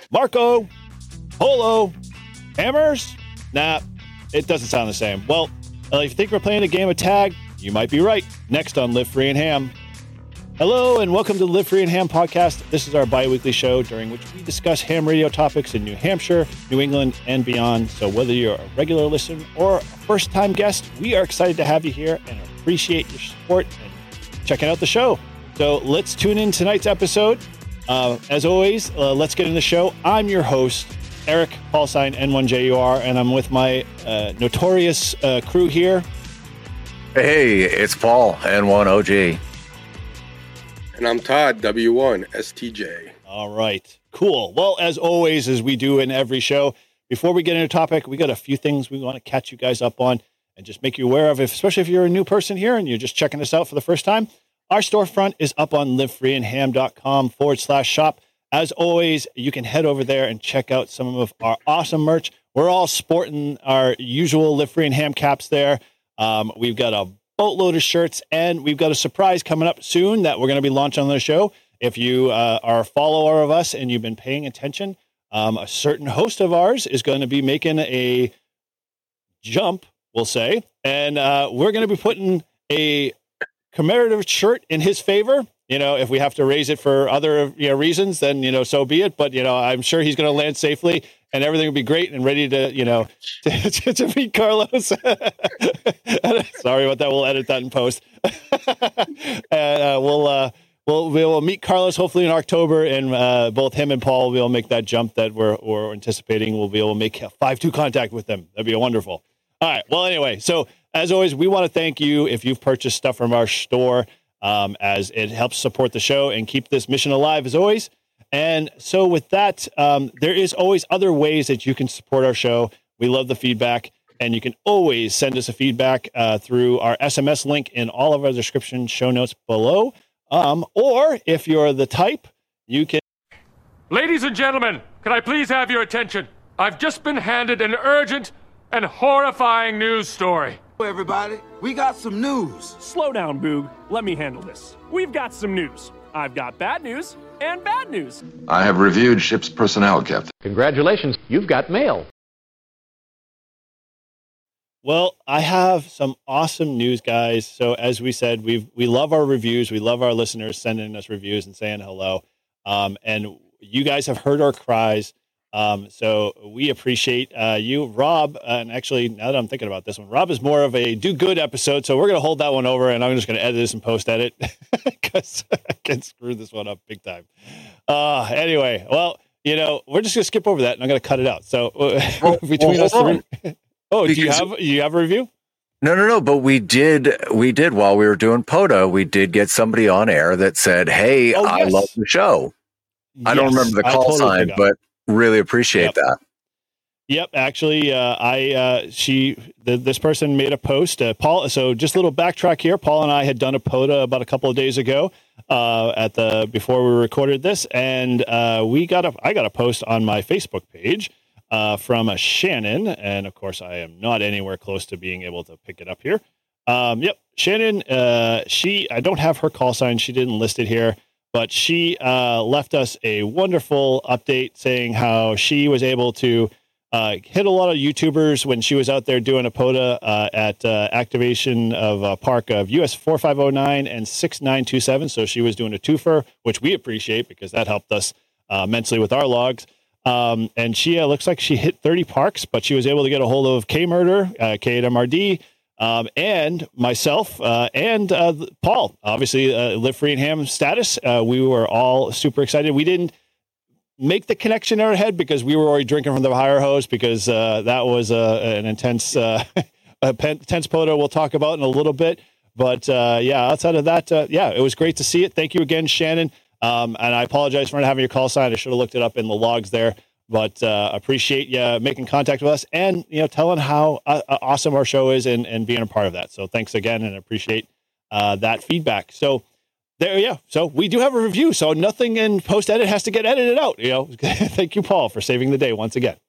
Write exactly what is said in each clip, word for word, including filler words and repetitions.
Marco, Polo, Hammers? Nah, it doesn't sound the same. Well, if you think we're playing a game of tag, you might be right. Next on Live Free and Ham. Hello and welcome to the Live Free and Ham podcast. This is our bi-weekly show during which we discuss ham radio topics in New Hampshire, New England, and beyond. So whether you're a regular listener or a first-time guest, we are excited to have you here and appreciate your support and checking out the show. So let's tune in tonight's episode. Uh, as always, uh, let's get in the show. I'm your host, Eric Paulstein, N one J U R, and I'm with my uh, notorious uh, crew here. Hey, it's Paul, N one O G. And I'm Todd, W one S T J. All right, cool. Well, as always, as we do in every show, before we get into the topic, we got a few things we want to catch you guys up on and just make you aware of, if, especially if you're a new person here and you're just checking us out for the first time. Our storefront is up on livefreeandham.com forward slash shop. As always, you can head over there and check out some of our awesome merch. We're all sporting our usual Live Free and Ham caps there. Um, we've got a boatload of shirts, and we've got a surprise coming up soon that we're going to be launching on the show. If you uh, are a follower of us and you've been paying attention, um, a certain host of ours is going to be making a jump, we'll say, and uh, we're going to be putting a commemorative shirt in his favor. You know, if we have to raise it for other you know, reasons, then, you know, so be it. But, you know, I'm sure he's going to land safely and everything will be great and ready to, you know, to, to, to meet Carlos. Sorry about that. We'll edit that in post. and uh, we'll, uh, we'll, we'll meet Carlos hopefully in October, and uh, both him and Paul will be able to make that jump that we're, we're anticipating. We'll be able to make a five two contact with them. That'd be wonderful. All right. Well, anyway, so as always, we want to thank you if you've purchased stuff from our store, um, as it helps support the show and keep this mission alive as always. And so with that, um, there is always other ways that you can support our show. We love the feedback, and you can always send us a feedback uh, through our S M S link in all of our description show notes below. Um, or if you're the type, you can. Ladies and gentlemen, can I please have your attention? I've just been handed an urgent and horrifying news story. Everybody, we got some news. Slow down, Boog. Let me handle this. We've got some news. I've got bad news and bad news. I have reviewed ship's personnel, Captain. Congratulations, you've got mail. Well, I have some awesome news, guys. So as we said, we we love our reviews. We love our listeners sending us reviews and saying hello. Um, and you guys have heard our cries. Um, so we appreciate uh, you, Rob. Uh, and actually, now that I'm thinking about this one, Rob is more of a do good episode. So we're going to hold that one over, and I'm just going to edit this and post edit because I can screw this one up big time. Uh, anyway, well, you know, we're just going to skip over that, and I'm going to cut it out. So uh, well, between well, us three, oh, because, do you have you have a review? No, no, no. But we did, we did while we were doing POTA, we did get somebody on air that said, "Hey, oh, I yes. love the show." Yes, I don't remember the call totally sign, but really appreciate yep. that. Yep. Actually, uh, I, uh, she, the, this person made a post, uh, Paul. So just a little backtrack here. Paul and I had done a POTA about a couple of days ago, uh, at the, before we recorded this. And, uh, we got a, I got a post on my Facebook page, uh, from a Shannon. And of course I am not anywhere close to being able to pick it up here. Um, yep. Shannon, uh, she, I don't have her call sign. She didn't list it here. But she uh, left us a wonderful update saying how she was able to uh, hit a lot of YouTubers when she was out there doing a POTA uh, at uh, activation of a park of U S four five oh nine and six nine two seven. So she was doing a twofer, which we appreciate because that helped us uh, immensely with our logs. Um, and she uh, looks like she hit thirty parks, but she was able to get a hold of K-Murder, uh, K eight M R D, Um, and myself uh, and uh, Paul, obviously, uh, Live Free and Ham status. Uh, we were all super excited. We didn't make the connection in our head because we were already drinking from the fire hose because uh, that was uh, an intense, uh, a intense POTA we'll talk about in a little bit. But uh, yeah, outside of that, uh, yeah, it was great to see it. Thank you again, Shannon. Um, and I apologize for not having your call sign. I should have looked it up in the logs there. But uh, appreciate you making contact with us and, you know, telling how uh, awesome our show is and, and being a part of that. So thanks again and appreciate uh, that feedback. So there, yeah. So we do have a review. So nothing in post edit has to get edited out. You know, thank you, Paul, for saving the day once again.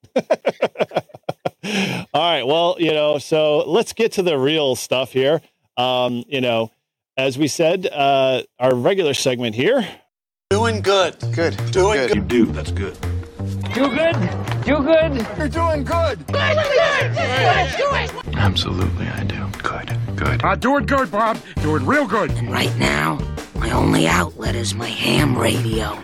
All right. Well, you know, so let's get to the real stuff here. Um, you know, as we said, uh, our regular segment here. Doing good. Good. Doing good. good. You do. That's good. Do good? Do good? You're doing good. Good, good, good, good. Absolutely, I do. Good, good. Uh, do it good, Bob. Do it real good. Right now, my only outlet is my ham radio.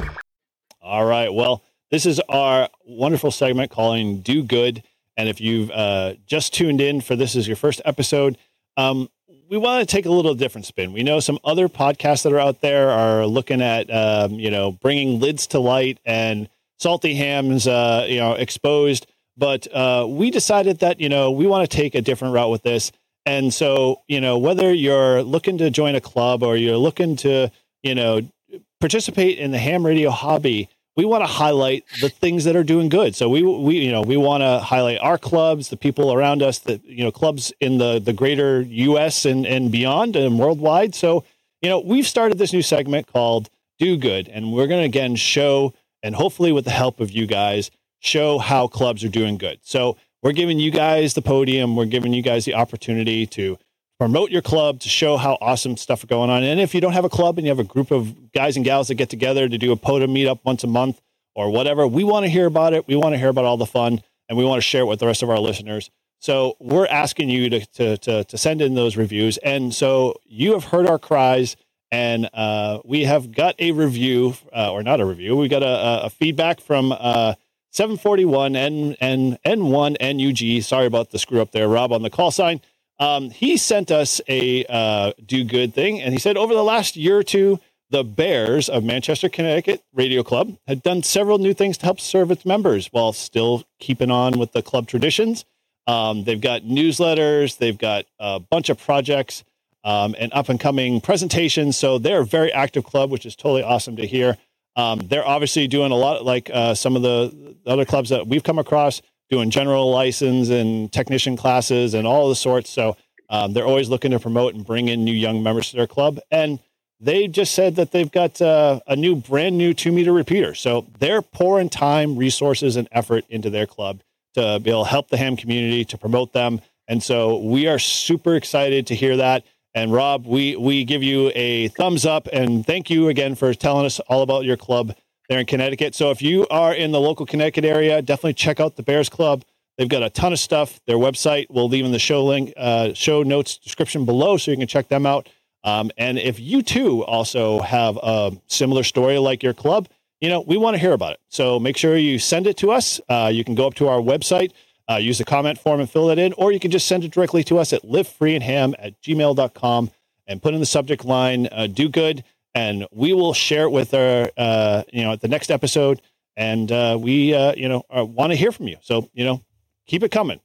All right. Well, this is our wonderful segment calling Do Good. And if you've uh, just tuned in for this is your first episode, um, we want to take a little different spin. We know some other podcasts that are out there are looking at, um, you know, bringing lids to light and salty hams, uh, you know, exposed. But uh, we decided that, you know, we want to take a different route with this. And so, you know, whether you're looking to join a club or you're looking to, you know, participate in the ham radio hobby, we want to highlight the things that are doing good. So we, we, you know, we want to highlight our clubs, the people around us, that, you know, clubs in the, the greater U S and, and beyond and worldwide. So, you know, we've started this new segment called Do Good, and we're going to again show, and hopefully with the help of you guys, show how clubs are doing good. So we're giving you guys the podium. We're giving you guys the opportunity to promote your club, to show how awesome stuff is going on. And if you don't have a club and you have a group of guys and gals that get together to do a POTA meetup once a month or whatever, we want to hear about it. We want to hear about all the fun, and we want to share it with the rest of our listeners. So we're asking you to to to, to send in those reviews. And so you have heard our cries, and uh, we have got a review, uh, or not a review. We got a, a feedback from uh, seven forty-one N N N one N U G. Sorry about the screw up there, Rob, on the call sign. Um, he sent us a uh, do good thing, and he said over the last year or two, the Bears of Manchester, Connecticut Radio Club had done several new things to help serve its members while still keeping on with the club traditions. Um, they've got newsletters, they've got a bunch of projects, um, and up and coming presentations. So they're a very active club, which is totally awesome to hear. Um, they're obviously doing a lot like uh, some of the, the other clubs that we've come across, doing general license and technician classes and all the sorts. So um, they're always looking to promote and bring in new young members to their club. And they just said that they've got uh, a new brand new two meter repeater. So they're pouring time, resources, and effort into their club to be able to help the ham community, to promote them. And so we are super excited to hear that. And Rob, we, we give you a thumbs up, and thank you again for telling us all about your club there in Connecticut. So if you are in the local Connecticut area, definitely check out the Bears Club. They've got a ton of stuff. Their website, we'll leave in the show link, uh, show notes description below, so you can check them out. Um, and if you too also have a similar story like your club, you know, we want to hear about it. So make sure you send it to us. Uh, you can go up to our website, uh, use the comment form and fill it in, or you can just send it directly to us at livefreeandham at gmail dot com and put in the subject line, uh, do good. And we will share it with our, uh, you know, at the next episode. And uh, we, uh, you know, uh, want to hear from you. So, you know, keep it coming.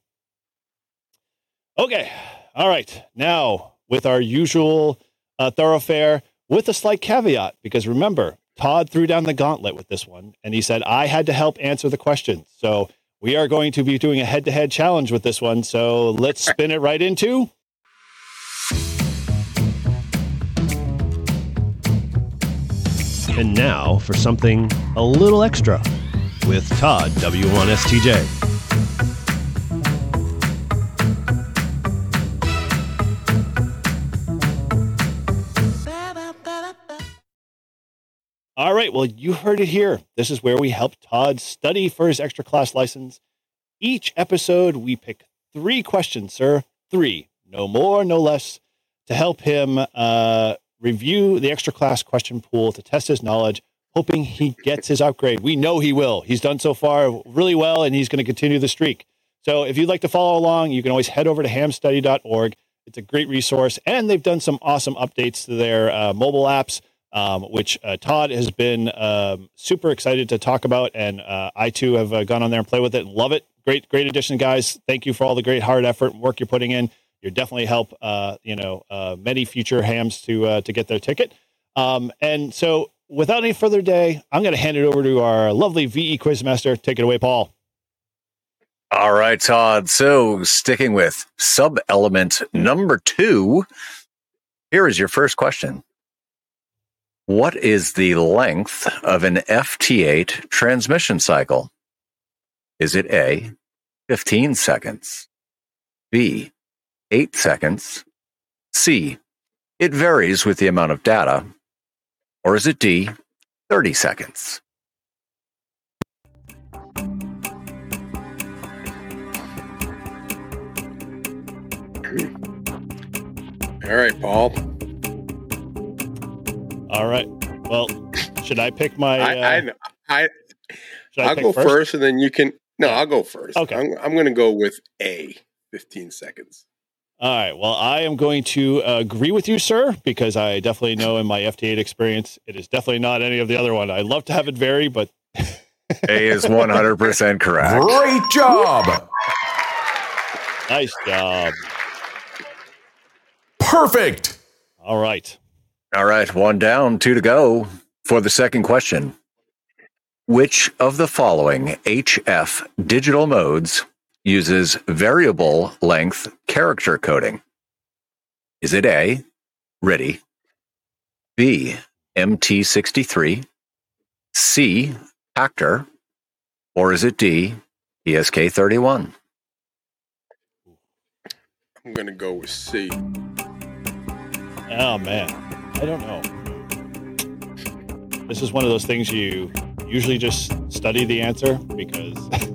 Okay. All right. Now, with our usual uh, thoroughfare, with a slight caveat, because remember, Todd threw down the gauntlet with this one, and he said, I had to help answer the questions. So we are going to be doing a head-to-head challenge with this one. So let's spin it right into... And now for something a little extra with Todd W one S T J. All right, well, you heard it here. This is where we help Todd study for his extra class license. Each episode, we pick three questions, sir. Three, no more, no less, to help him uh, review the extra class question pool to test his knowledge, hoping he gets his upgrade. We know he will. He's done so far really well, and he's going to continue the streak. So if you'd like to follow along, you can always head over to ham study dot org. It's a great resource, and they've done some awesome updates to their uh, mobile apps, um, which uh, Todd has been um, super excited to talk about, and uh, I, too, have uh, gone on there and played with it and love it. Great, great addition, guys. Thank you for all the great hard effort and work you're putting in. You definitely help, uh, you know, uh, many future hams to uh, to get their ticket. Um, and so, without any further delay, I'm going to hand it over to our lovely V E Quizmaster. Take it away, Paul. All right, Todd. So, sticking with sub-element number two, here is your first question. What is the length of an F T eight transmission cycle? Is it A, fifteen seconds, B, eight seconds, C, it varies with the amount of data, or is it D, thirty seconds? All right, Paul. All right. Well, should I pick my? I, Uh, I, I, should I I'll pick go first? first, and then you can. No, I'll go first. Okay. I'm, I'm going to go with A. Fifteen seconds. All right. Well, I am going to uh, agree with you, sir, because I definitely know in my F T eight experience, it is definitely not any of the other one. I'd love to have it vary, but A is one hundred percent correct. Great job. Nice job. Perfect. All right. All right, one down, two to go for the second question. Which of the following H F digital modes uses variable length character coding? Is it A, RTTY, B, M T sixty-three, C, Actor, or is it D, P S K thirty-one? I'm going to go with C. Oh, man. I don't know. This is one of those things you usually just study the answer because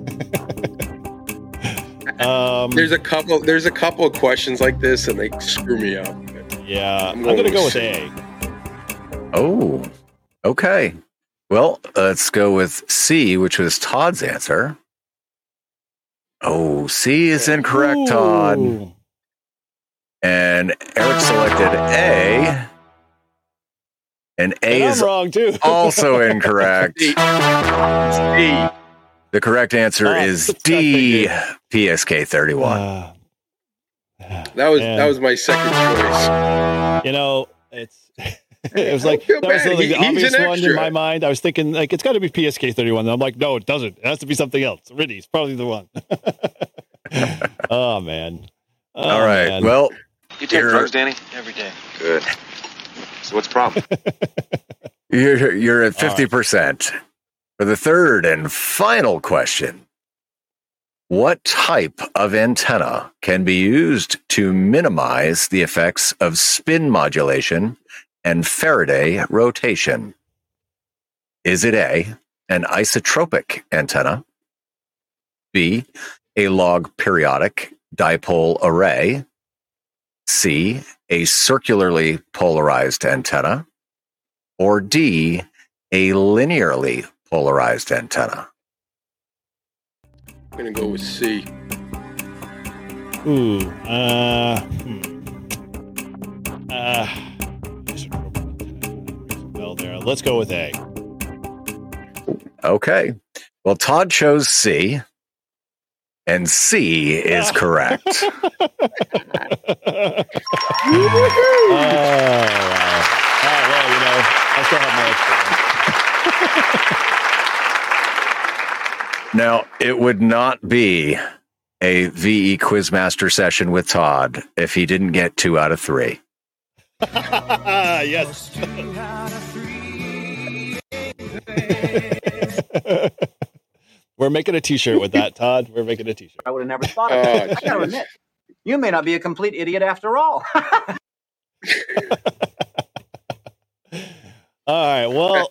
um, there's a couple. There's a couple of questions like this, and they screw me up. Yeah, I'm, I'm going to go with C. A. Oh, okay. Well, let's go with C, which was Todd's answer. Oh, C is incorrect, Ooh. Todd. And Eric selected A. And A And is I'm wrong too. also incorrect. C. C. The correct answer Ah, is that's D, what P S K thirty-one. Uh, That was man. that was my second choice. You know, it's it was like feel that was bad. the He- he's obvious an one in extra. my mind. I was thinking like it's got to be P S K thirty-one. And I'm like, no, it doesn't. It has to be something else. RTTY's probably the one. Oh man. Oh, All right. man. Well, You take You're- drugs, Danny? Every day. Good. So what's the problem? you're, you're at fifty percent. For the third and final question, what type of antenna can be used to minimize the effects of spin modulation and Faraday rotation? Is it A, an isotropic antenna, B, a log periodic dipole array, C, a circularly polarized antenna, or D, a linearly polarized antenna? I'm going to go with C. Ooh. Uh. Hmm. Uh. Well, there. Let's go with A. Okay. Well, Todd chose C, and C is correct. Oh, wow. All right, well, you know, I still have my experience. Now, it would not be a V E Quizmaster session with Todd if he didn't get two out of three. Yes. We're making a t-shirt with that, Todd. We're making a t-shirt. I would have never thought of that. I gotta admit, you may not be a complete idiot after all. All right. Well,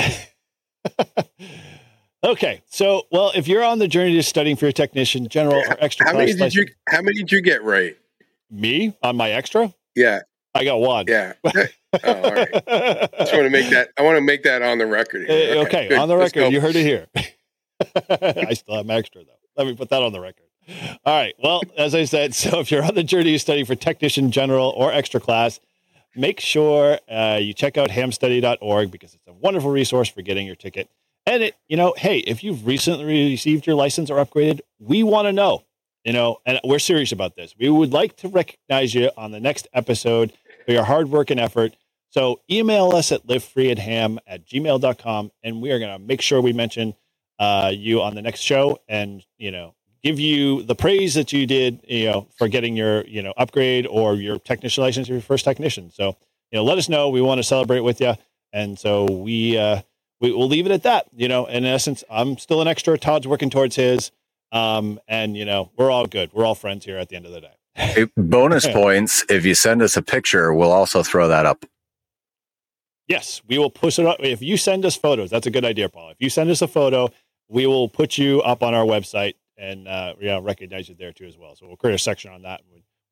okay. So, well, if you're on the journey to studying for your technician, general, or extra How class many did license- you? How many did you get right? me on my extra, Yeah. I got one. Yeah. Oh, all right. Just want to make that. I want to make that on the record. Uh, okay, good. on the Let's record, go. you heard it here. I still have my extra though. Let me put that on the record. All right. Well, as I said, so if you're on the journey to study for technician, general, or extra class, make sure uh, you check out ham study dot org because it's a wonderful resource for getting your ticket. And it, you know, hey, if you've recently received your license or upgraded, we want to know, you know, and we're serious about this. We would like to recognize you on the next episode for your hard work and effort. So email us at livefreeatham at gmail dot com, and we are going to make sure we mention uh, you on the next show and, you know, give you the praise that you did, you know, for getting your, you know, upgrade or your technician license, your first technician. So, you know, let us know. We want to celebrate with you. And so we, uh, we will leave it at that, you know, in essence, I'm still an extra. Todd's working towards his, um, and you know, we're all good. We're all friends here at the end of the day. Hey, bonus points. If you send us a picture, we'll also throw that up. Yes, we will push it up. If you send us photos, that's a good idea, Paul. If you send us a photo, we will put you up on our website and uh, you know, recognize you there too as well. So we'll create a section on that. We'd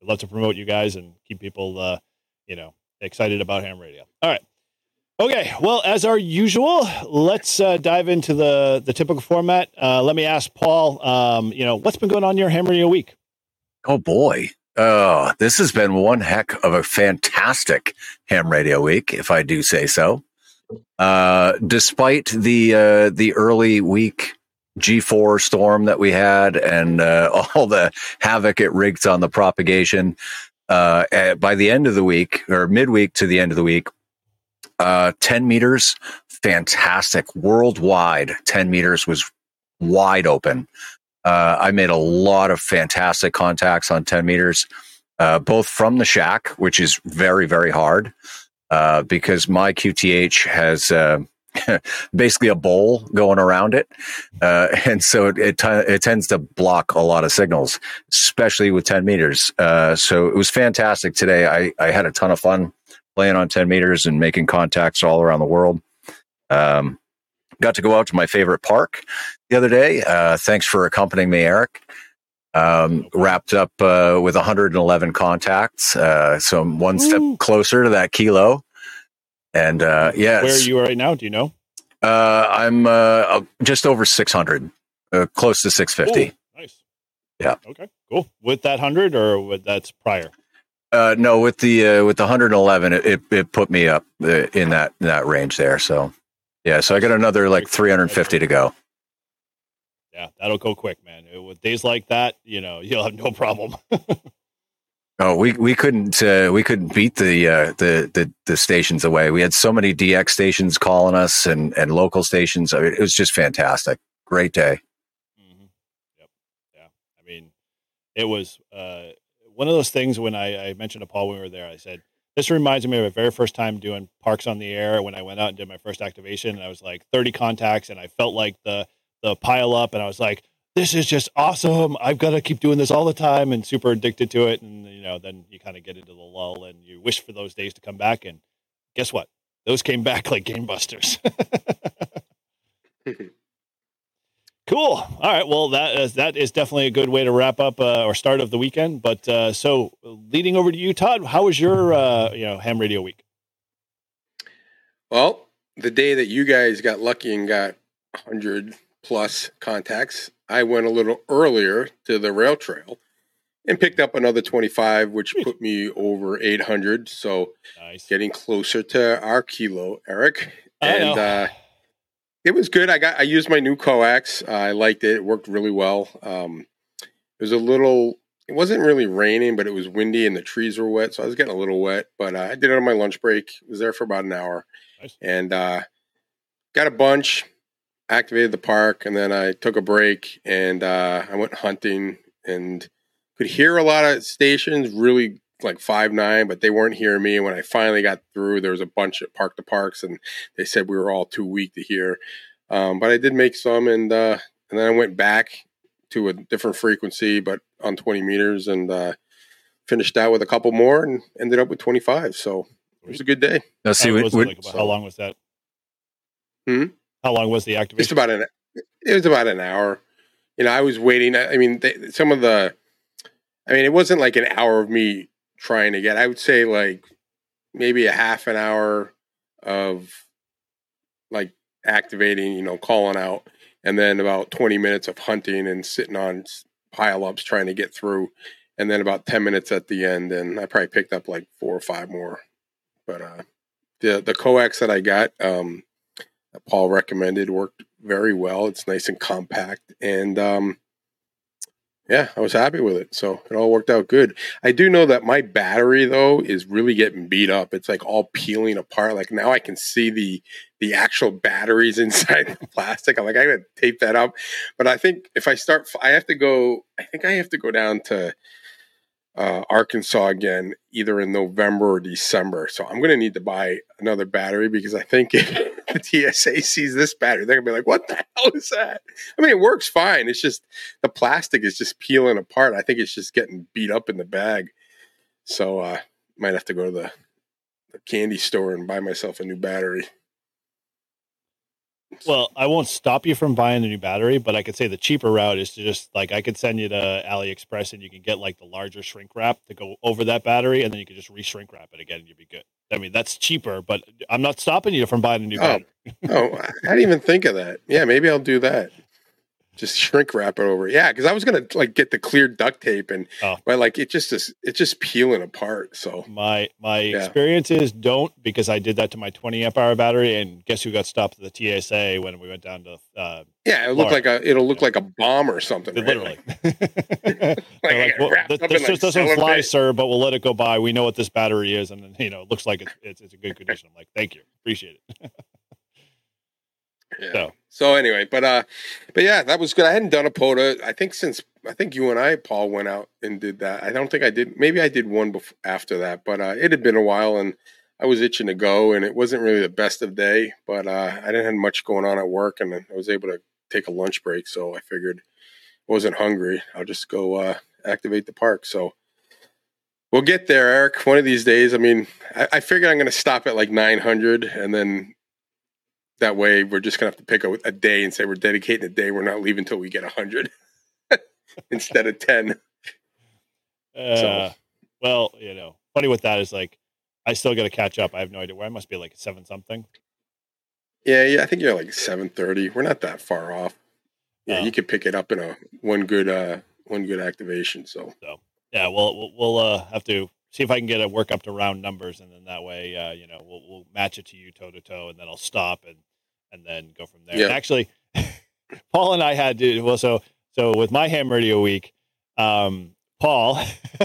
we'd love to promote you guys and keep people, uh, you know, excited about ham radio. All right. Okay. Well, as our usual, let's uh, dive into the, the typical format. Uh, let me ask Paul, um, you know, what's been going on in your ham radio week? Oh boy. Uh, this has been one heck of a fantastic ham radio week, if I do say so. Uh, despite the, uh, the early week G four storm that we had and, uh, all the havoc it wreaked on the propagation, uh, at, by the end of the week or midweek to the end of the week, uh, ten meters, fantastic worldwide. ten meters was wide open. Uh, I made a lot of fantastic contacts on ten meters, uh, both from the shack, which is very, very hard, uh, because my Q T H has, uh, basically a bowl going around it. Uh, and so it, it, t- it tends to block a lot of signals, especially with ten meters. Uh, so it was fantastic today. I, I had a ton of fun playing on ten meters and making contacts all around the world. Um, got to go out to my favorite park the other day. Uh, thanks for accompanying me, Eric. Um, wrapped up, uh, with one hundred eleven contacts. Uh, so I'm one Ooh. step closer to that kilo. And, uh, yeah. Where are you right now? Do you know? Uh, I'm, uh, just over six hundred, uh, close to six fifty. Ooh, nice. Yeah. Okay, cool. With that hundred or with that's prior? Uh, no, with the, uh, with the one hundred eleven, it, it, it put me up uh, in that, in that range there. So yeah, so I got another like three hundred fifty to go. Yeah. That'll go quick, man. With days like that, you know, you'll have no problem. Oh, we, we couldn't uh, we couldn't beat the, uh, the the the stations away. We had so many D X stations calling us and, and local stations. I mean, it was just fantastic. Great day. Mm-hmm. Yep. Yeah. I mean, it was uh, one of those things when I, I mentioned to Paul when we were there. I said, "This reminds me of my very first time doing Parks on the Air when I went out and did my first activation. And I was like thirty contacts, and I felt like the the pile up, and I was like, this is just awesome. I've got to keep doing this all the time and super addicted to it. And, you know, then you kind of get into the lull and you wish for those days to come back. And guess what? Those came back like gangbusters. Cool. All right. Well, that is, that is definitely a good way to wrap up uh, or start of the weekend. But uh, so leading over to you, Todd, how was your, uh, you know, ham radio week? Well, the day that you guys got lucky and got one hundred plus contacts, I went a little earlier to the rail trail and picked up another twenty-five, which put me over eight hundred. So nice. Getting closer to our kilo, Eric. And uh, it was good. I got I used my new coax. Uh, I liked it. It worked really well. Um, it was a little. It wasn't really raining, but it was windy and the trees were wet, so I was getting a little wet. But uh, I did it on my lunch break. I was there for about an hour, nice. and uh, got a bunch. Activated the park, and then I took a break and uh, I went hunting and could hear a lot of stations, really like five nine, but they weren't hearing me. And when I finally got through, there was a bunch at Park to Parks, and they said we were all too weak to hear. Um, but I did make some, and uh, and then I went back to a different frequency, but on twenty meters, and uh, finished out with a couple more, and ended up with twenty-five. So it was a good day. Now, see, how, we, was we, it like about, so, how long was that? Hmm. How long was the activation? Just about an. It was about an hour. You know, I was waiting. I mean, they, some of the. I mean, it wasn't like an hour of me trying to get. I would say like maybe a half an hour of like activating. You know, calling out, and then about twenty minutes of hunting and sitting on pile ups trying to get through, and then about ten minutes at the end. And I probably picked up like four or five more. But uh, the the coax that I got. Um, that Paul recommended worked very well. It's nice and compact, and um, yeah, I was happy with it. So it all worked out good. I do know that my battery though is really getting beat up. It's like all peeling apart. Like now I can see the the actual batteries inside the plastic. I'm like, I gotta tape that up. But I think if I start, I have to go. I think I have to go down to uh, Arkansas again, either in November or December. So I'm gonna need to buy another battery because I think if the T S A sees this battery, they're gonna be like, "What the hell is that?" I mean, it works fine. It's just the plastic is just peeling apart. I think it's just getting beat up in the bag. So uh, might have to go to the, the candy store and buy myself a new battery. Well, I won't stop you from buying the new battery, but I could say the cheaper route is to just like I could send you to AliExpress and you can get like the larger shrink wrap to go over that battery, and then you can just re-shrink wrap it again and you'd be good. I mean, that's cheaper, but I'm not stopping you from buying a new oh, battery. oh, I didn't even think of that. Yeah, maybe I'll do that. Just shrink wrap it over. Yeah, because I was gonna like get the clear duct tape, and oh. but like it just is it's just peeling apart. So my my yeah. experience is don't, because I did that to my twenty amp hour battery, and guess who got stopped at the T S A when we went down to uh, yeah, it looked like a it'll look like a bomb or something. Right? Literally, like, like, well, this, this like just doesn't fly, cellophane. sir, but we'll let it go by. We know what this battery is, and you know, it looks like it's it's, it's a good condition. I'm like, thank you, appreciate it. Yeah. So. so anyway, but uh, but yeah, that was good. I hadn't done a POTA. I think since I think you and I, Paul, went out and did that. I don't think I did. Maybe I did one before after that, but uh, it had been a while, and I was itching to go, and it wasn't really the best of day. But uh, I didn't have much going on at work, and I was able to take a lunch break. So I figured I wasn't hungry. I'll just go uh, activate the park. So we'll get there, Eric. One of these days. I mean, I, I figured I'm going to stop at like nine hundred, and then. That way, we're just going to have to pick a, a day and say we're dedicating a day. We're not leaving until we get one hundred instead of ten. Uh, so. Well, you know, funny with that is like, I still got to catch up. I have no idea where I must be like seven something. Yeah, yeah. I think you're like seven thirty. We're not that far off. Yeah, uh, you could pick it up in a one good uh, one good activation. So, so yeah, we'll we'll, we'll uh, have to see if I can get a work up to round numbers, and then that way, uh, you know, we'll we'll match it to you toe to toe, and then I'll stop and and then go from there. Yeah. And actually, Paul and I had to well, so so with my ham radio week, um, Paul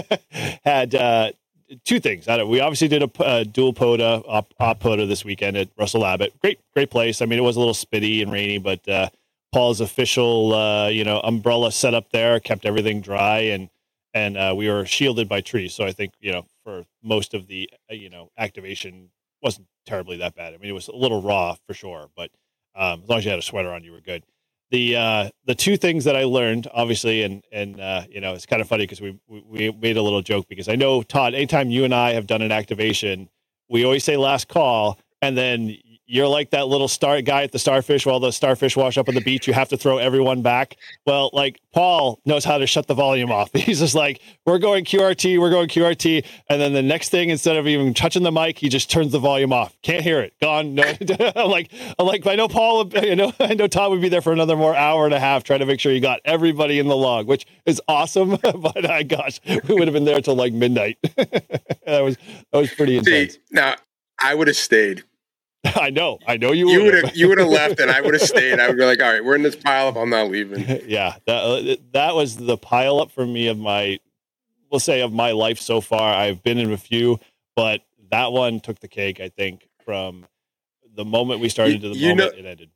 had uh, two things. I don't, we obviously did a uh, dual POTA op, op POTA this weekend at Russell Abbott. Great great place. I mean, it was a little spitty and rainy, but uh, Paul's official uh, you know umbrella set up there kept everything dry, and. And uh, we were shielded by trees. So I think, you know, for most of the, uh, you know, activation wasn't terribly that bad. I mean, it was a little raw for sure, but um, as long as you had a sweater on, you were good. The uh, the two things that I learned, obviously, and, and uh, you know, it's kind of funny because we, we, we made a little joke because I know, Todd, anytime you and I have done an activation, we always say last call, and then you're like that little star guy at the starfish while the starfish wash up on the beach. You have to throw everyone back. Well, like Paul knows how to shut the volume off. He's just like, we're going Q R T, we're going Q R T. And then the next thing, instead of even touching the mic, he just turns the volume off. Can't hear it. Gone. No. I'm like, I'm like, I know Paul, you know, I know Todd would be there for another more hour and a half trying to make sure he got everybody in the log, which is awesome. But uh, gosh, we would have been there till like midnight. that was, that was pretty intense. See, now I would have stayed. I know, I know you. You would have, you would have left, and I would have stayed. I would be like, "All right, we're in this pile up. I'm not leaving." Yeah, that that was the pile up for me of my, we'll say, of my life so far. I've been in a few, but that one took the cake. I think from the moment we started you, to the moment know, it ended.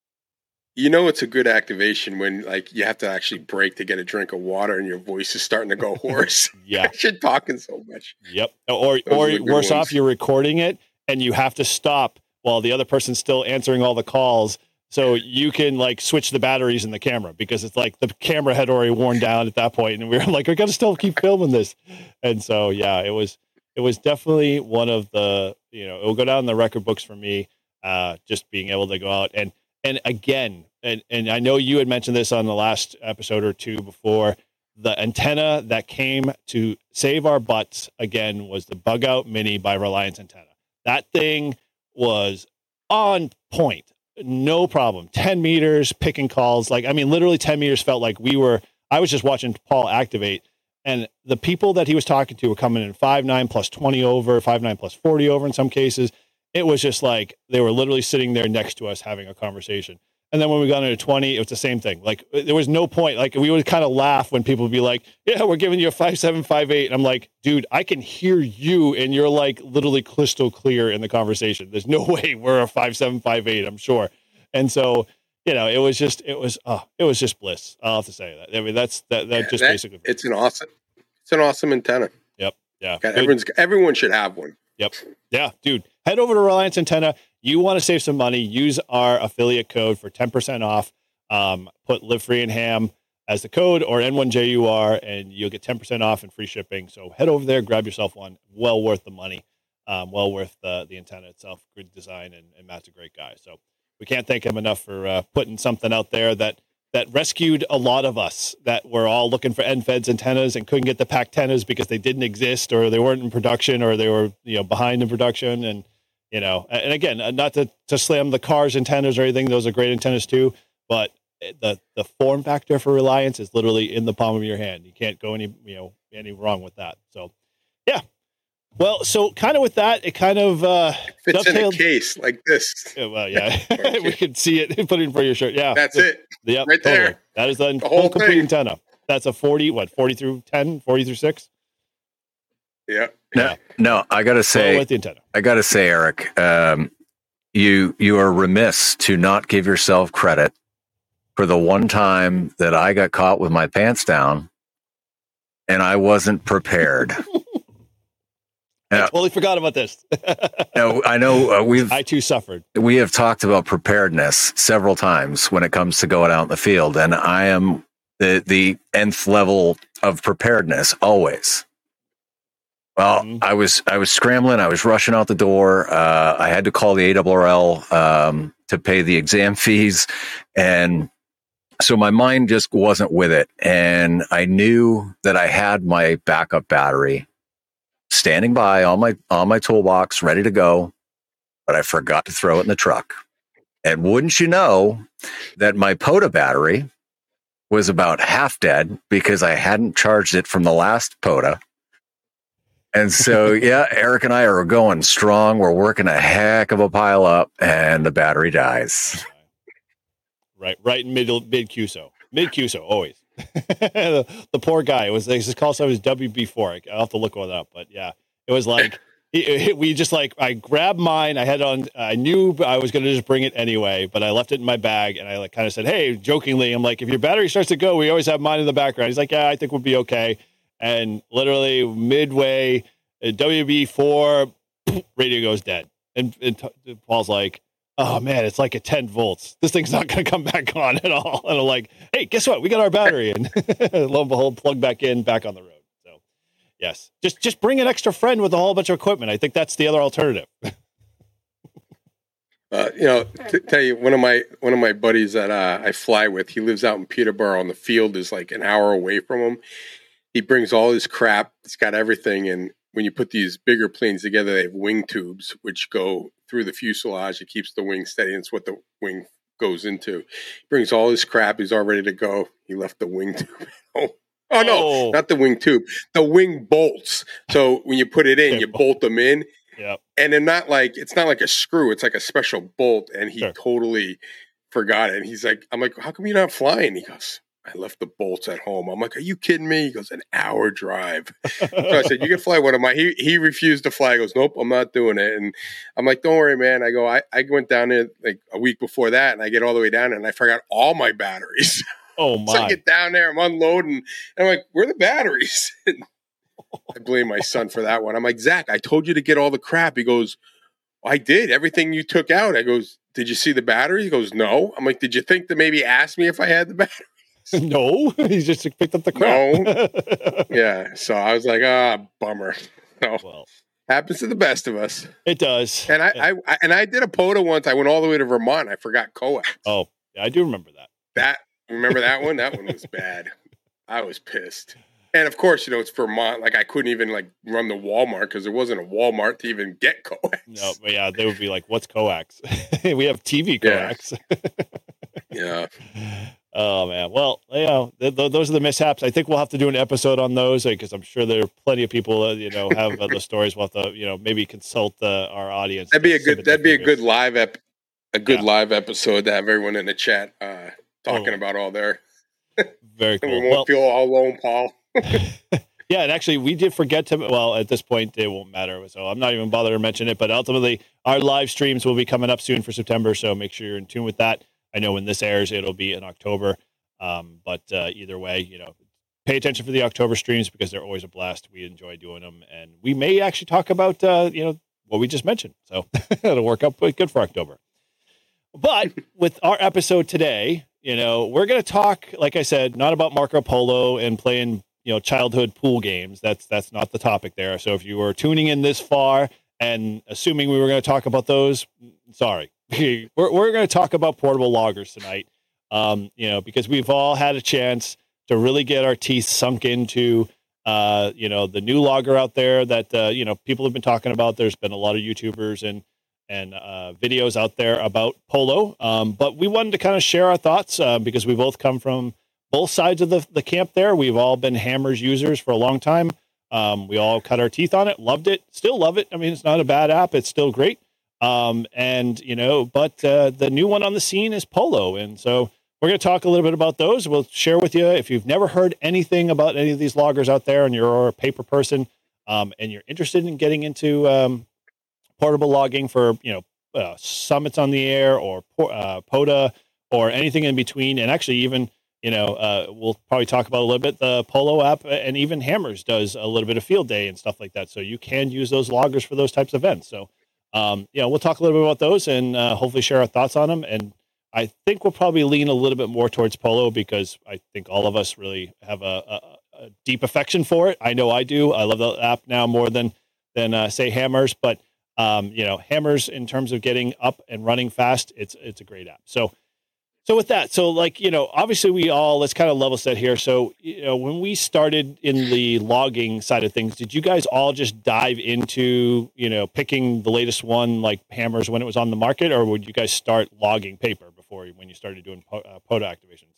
You know, it's a good activation when like you have to actually break to get a drink of water, and your voice is starting to go hoarse. Yeah, you're talking so much. Yep. Or Those or worse ones. off, you're recording it, and you have to stop while the other person's still answering all the calls. So you can like switch the batteries in the camera because it's like the camera had already worn down at that point. And we were like, we got to still keep filming this. And so, yeah, it was, it was definitely one of the, you know, it will go down in the record books for me, uh, just being able to go out and, and again, and, and I know you had mentioned this on the last episode or two before, the antenna that came to save our butts again was the Bug Out Mini by Reliance Antenna. That thing was on point, no problem. ten meters, picking calls. Like, I mean, literally ten meters felt like we were, I was just watching Paul activate, and the people that he was talking to were coming in five nine plus twenty over, five nine plus forty over in some cases. It was just like, they were literally sitting there next to us having a conversation. And then when we got into twenty, it was the same thing. Like, there was no point. Like, we would kind of laugh when people would be like, yeah, we're giving you a five seven, five eight. And I'm like, dude, I can hear you. And you're like literally crystal clear in the conversation. There's no way we're a five seven, five eight, I'm sure. And so, you know, it was just, it was, oh, it was just bliss. I'll have to say that. I mean, that's, that, that yeah, just that, basically. It's an awesome, it's an awesome antenna. Yep. Yeah. God, everyone's, everyone should have one. Yep. Yeah, dude, head over to Reliance Antenna. You want to save some money, use our affiliate code for ten percent off. Um, put Live Free and Ham as the code or N one J U R, and you'll get ten percent off and free shipping. So head over there, grab yourself one. Well worth the money. Um, well worth the, the antenna itself. Good design, and, and Matt's a great guy. So we can't thank him enough for uh, putting something out there that that rescued a lot of us that were all looking for N FEDS antennas and couldn't get the pack antennas because they didn't exist or they weren't in production or they were, you know, behind in production. And, you know, and again, not to, to slam the Cars antennas or anything. Those are great antennas too, but the, the form factor for Reliance is literally in the palm of your hand. You can't go any, you know, any wrong with that. So yeah. Well, so kind of with that, it kind of uh, fits in a case like this. Yeah, well, yeah, we could see it. Put it in front of your shirt. Yeah, that's it. Yep, right totally. there. That is the, the whole whole complete thing. antenna. That's a forty. What forty through ten? Forty through six? Yeah. No, no. I gotta say, well, with the antenna. I gotta say, Eric, um, you you are remiss to not give yourself credit for the one time that I got caught with my pants down, and I wasn't prepared. I totally forgot about this. no, I know uh, we've. I too suffered. We have talked about preparedness several times when it comes to going out in the field, and I am the the nth level of preparedness always. Well, mm-hmm. I was I was scrambling. I was rushing out the door. Uh, I had to call the A R R L um, to pay the exam fees, and so my mind just wasn't with it. And I knew that I had my backup battery standing by on my on my toolbox, ready to go, but I forgot to throw it in the truck. And wouldn't you know that my POTA battery was about half dead because I hadn't charged it from the last POTA. And so, yeah, Eric and I are going strong. We're working a heck of a pile up, and the battery dies. Right, right in middle mid Q S O, mid Q S O always. the, the poor guy, it was they just call himself his W B four. I'll have to look one up, but yeah, it was like it, it, we just like I grabbed mine. I had on. I knew I was going to just bring it anyway, but I left it in my bag, and I like kind of said, "Hey," jokingly, I'm like, "If your battery starts to go, we always have mine in the background." He's like, "Yeah, I think we'll be okay." And literally midway, W B four radio goes dead, and, and t- Paul's like, "Oh man, it's like at ten volts. This thing's not going to come back on at all." And I'm like, "Hey, guess what? We got our battery." And lo and behold, plug back in, back on the road. So, yes, just just bring an extra friend with a whole bunch of equipment. I think that's the other alternative. uh, you know, to tell you, one of my one of my buddies that uh, I fly with, he lives out in Peterborough, and the field is like an hour away from him. He brings all his crap. He's got everything, and when you put these bigger planes together, they have wing tubes which go through the fuselage. It keeps the wing steady. And it's what the wing goes into. He brings all his crap. He's all ready to go. He left the wing tube at home. Oh, no, oh. not the wing tube. The wing bolts. So when you put it in, you bolt them in. Yep. And they're not like, it's not like a screw. It's like a special bolt. And he sure. totally forgot it. And he's like, I'm like, how come you're not flying? He goes, I left the bolts at home. I'm like, are you kidding me? He goes, an hour drive. So I said, you can fly one of my, he, he refused to fly. He goes, nope, I'm not doing it. And I'm like, don't worry, man. I go, I, I went down there like a week before that, and I get all the way down there, and I forgot all my batteries. Oh my. So I get down there, I'm unloading, and I'm like, where are the batteries? And I blame my son for that one. I'm like, Zach, I told you to get all the crap. He goes, I did. Everything you took out. I goes, did you see the batteries? He goes, no. I'm like, did you think to maybe ask me if I had the batteries? No, he just picked up the crap. No. Yeah. So I was like, ah, oh, bummer. No. Well, happens to the best of us. It does. And I, I, I and I did a POTA once. I went all the way to Vermont. I forgot coax. Oh, yeah, I do remember that. That remember that one? That one was bad. I was pissed. And of course, you know, it's Vermont. Like I couldn't even like run the Walmart because there wasn't a Walmart to even get coax. No, but yeah, they would be like, "What's coax?" We have T V coax. Yeah. yeah. Oh man, well, you know, th- th- those are the mishaps. I think we'll have to do an episode on those because I'm sure there are plenty of people that you know have uh, those stories. We'll have to, you know, maybe consult uh, our audience. That'd be a good. That'd be a good live ep, a good yeah. live episode to have everyone in the chat uh, talking oh. about all their. Very cool. And we won't well, feel all alone, Paul. Yeah, and actually, we did forget to. Well, at this point, it won't matter, so I'm not even bothering to mention it. But ultimately, our live streams will be coming up soon for September, so make sure you're in tune with that. I know when this airs, it'll be in October. Um, but uh, either way, you know, pay attention for the October streams because they're always a blast. We enjoy doing them, and we may actually talk about uh, you know what we just mentioned. So it'll work out good for October. But with our episode today, you know, we're going to talk, like I said, not about Marco Polo and playing you know childhood pool games. That's that's not the topic there. So if you were tuning in this far and assuming we were going to talk about those, sorry. we're we're going to talk about portable loggers tonight. Um, you know, because we've all had a chance to really get our teeth sunk into, uh, you know, the new logger out there that uh, you know people have been talking about. There's been a lot of YouTubers and and uh, videos out there about Polo, um, but we wanted to kind of share our thoughts uh, because we both come from both sides of the the camp. There, we've all been Hammers users for a long time. Um, we all cut our teeth on it, loved it, still love it. I mean, it's not a bad app; it's still great. Um, and you know, but uh, the new one on the scene is Polo, and so we're going to talk a little bit about those. We'll share with you if you've never heard anything about any of these loggers out there, and you're a paper person, um, and you're interested in getting into um, portable logging for you know uh, Summits on the Air or uh, POTA or anything in between, and actually even you know uh, we'll probably talk about a little bit the Polo app, and even Hammers does a little bit of field day and stuff like that. So you can use those loggers for those types of events. So. Um, you know, we'll talk a little bit about those and uh, hopefully share our thoughts on them. And I think we'll probably lean a little bit more towards Polo because I think all of us really have a, a, a deep affection for it. I know I do. I love the app now more than than uh, say Hammers. But um, you know, Hammers in terms of getting up and running fast, it's it's a great app. So. So with that, so like, you know, obviously we all, let's kind of level set here. So, you know, when we started in the logging side of things, did you guys all just dive into, you know, picking the latest one like Hammers when it was on the market, or would you guys start logging paper before when you started doing uh, POTA activations?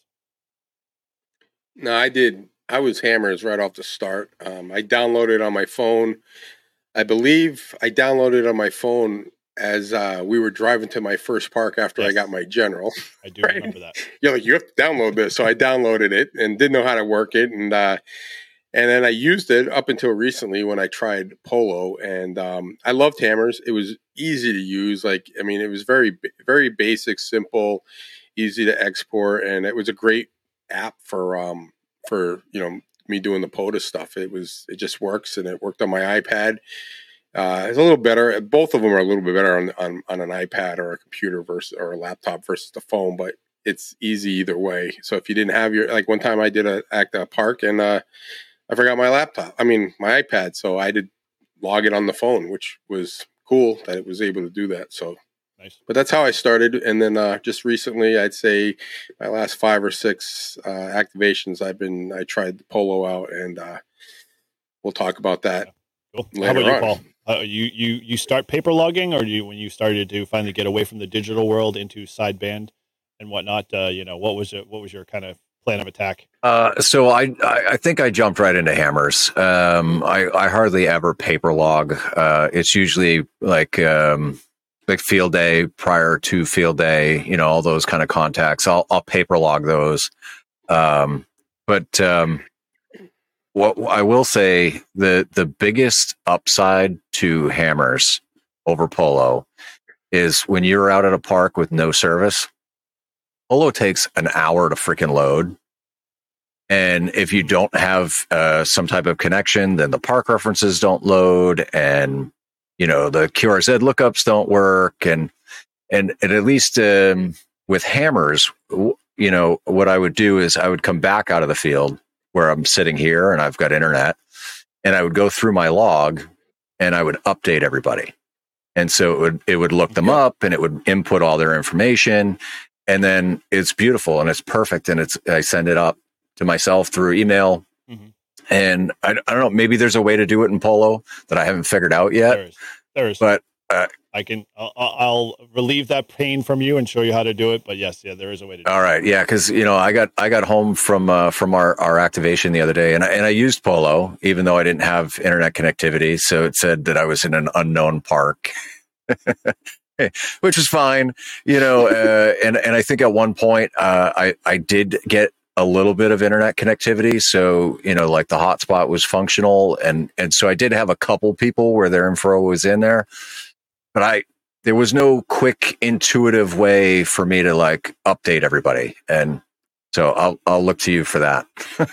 No, I did. I was Hammers right off the start. Um, I downloaded on my phone. I believe I downloaded on my phone as uh, we were driving to my first park after yes. I got my General. I do right? remember that. You're like, you have to download this. So I downloaded it and didn't know how to work it. And uh, and then I used it up until recently when I tried Polo. And um, I loved Hammers. It was easy to use. Like, I mean, it was very, very basic, simple, easy to export. And it was a great app for, um, for you know, me doing the POTA stuff. It was, it just works. And it worked on my iPad. Uh, it's a little better. Both of them are a little bit better on, on, on an iPad or a computer versus or a laptop versus the phone, but it's easy either way. So if you didn't have your, like one time I did a act a park and uh, I forgot my laptop. I mean my iPad, so I did log it on the phone, which was cool that it was able to do that. So nice. But that's how I started, and then uh, just recently, I'd say my last five or six uh, activations, I've been I tried the Polo out, and uh, we'll talk about that. Yeah. Cool. Later How about on. you, Paul? Uh, you you you start paper logging, or do you when you started to finally get away from the digital world into sideband and whatnot? Uh, you know, what was it? What was your kind of plan of attack? Uh, so I, I I think I jumped right into Hammers. Um, I I hardly ever paper log. Uh, it's usually like um, like field day prior to field day. You know, all those kind of contacts. I'll I'll paper log those. Um, but um, what I will say, the the biggest upside to Hammers over Polo is when you're out at a park with no service. Polo takes an hour to freaking load. And if you don't have uh, some type of connection, then the park references don't load, and you know the Q R Z lookups don't work. And and, and at least um, with Hammers, you know what I would do is I would come back out of the field where I'm sitting here and I've got internet, and I would go through my log and I would update everybody. And so it would it would look them up, and it would input all their information. And then it's beautiful and it's perfect. And it's, I send it up to myself through email. Mm-hmm. And I, I don't know, maybe there's a way to do it in Polo that I haven't figured out yet. There is. There is. But uh, I can, I'll, I'll relieve that pain from you and show you how to do it. But yes, yeah, there is a way to do all it. All right. Yeah. Cause you know, I got, I got home from, uh, from our, our activation the other day, and I, and I used Polo, even though I didn't have internet connectivity. So it said that I was in an unknown park. Which is fine, you know, uh, and, and I think at one point, uh, I, I did get a little bit of internet connectivity. So, you know, like the hotspot was functional. And, and so I did have a couple people where their info was in there, but I, there was no quick, intuitive way for me to like update everybody. And so I'll, I'll look to you for that.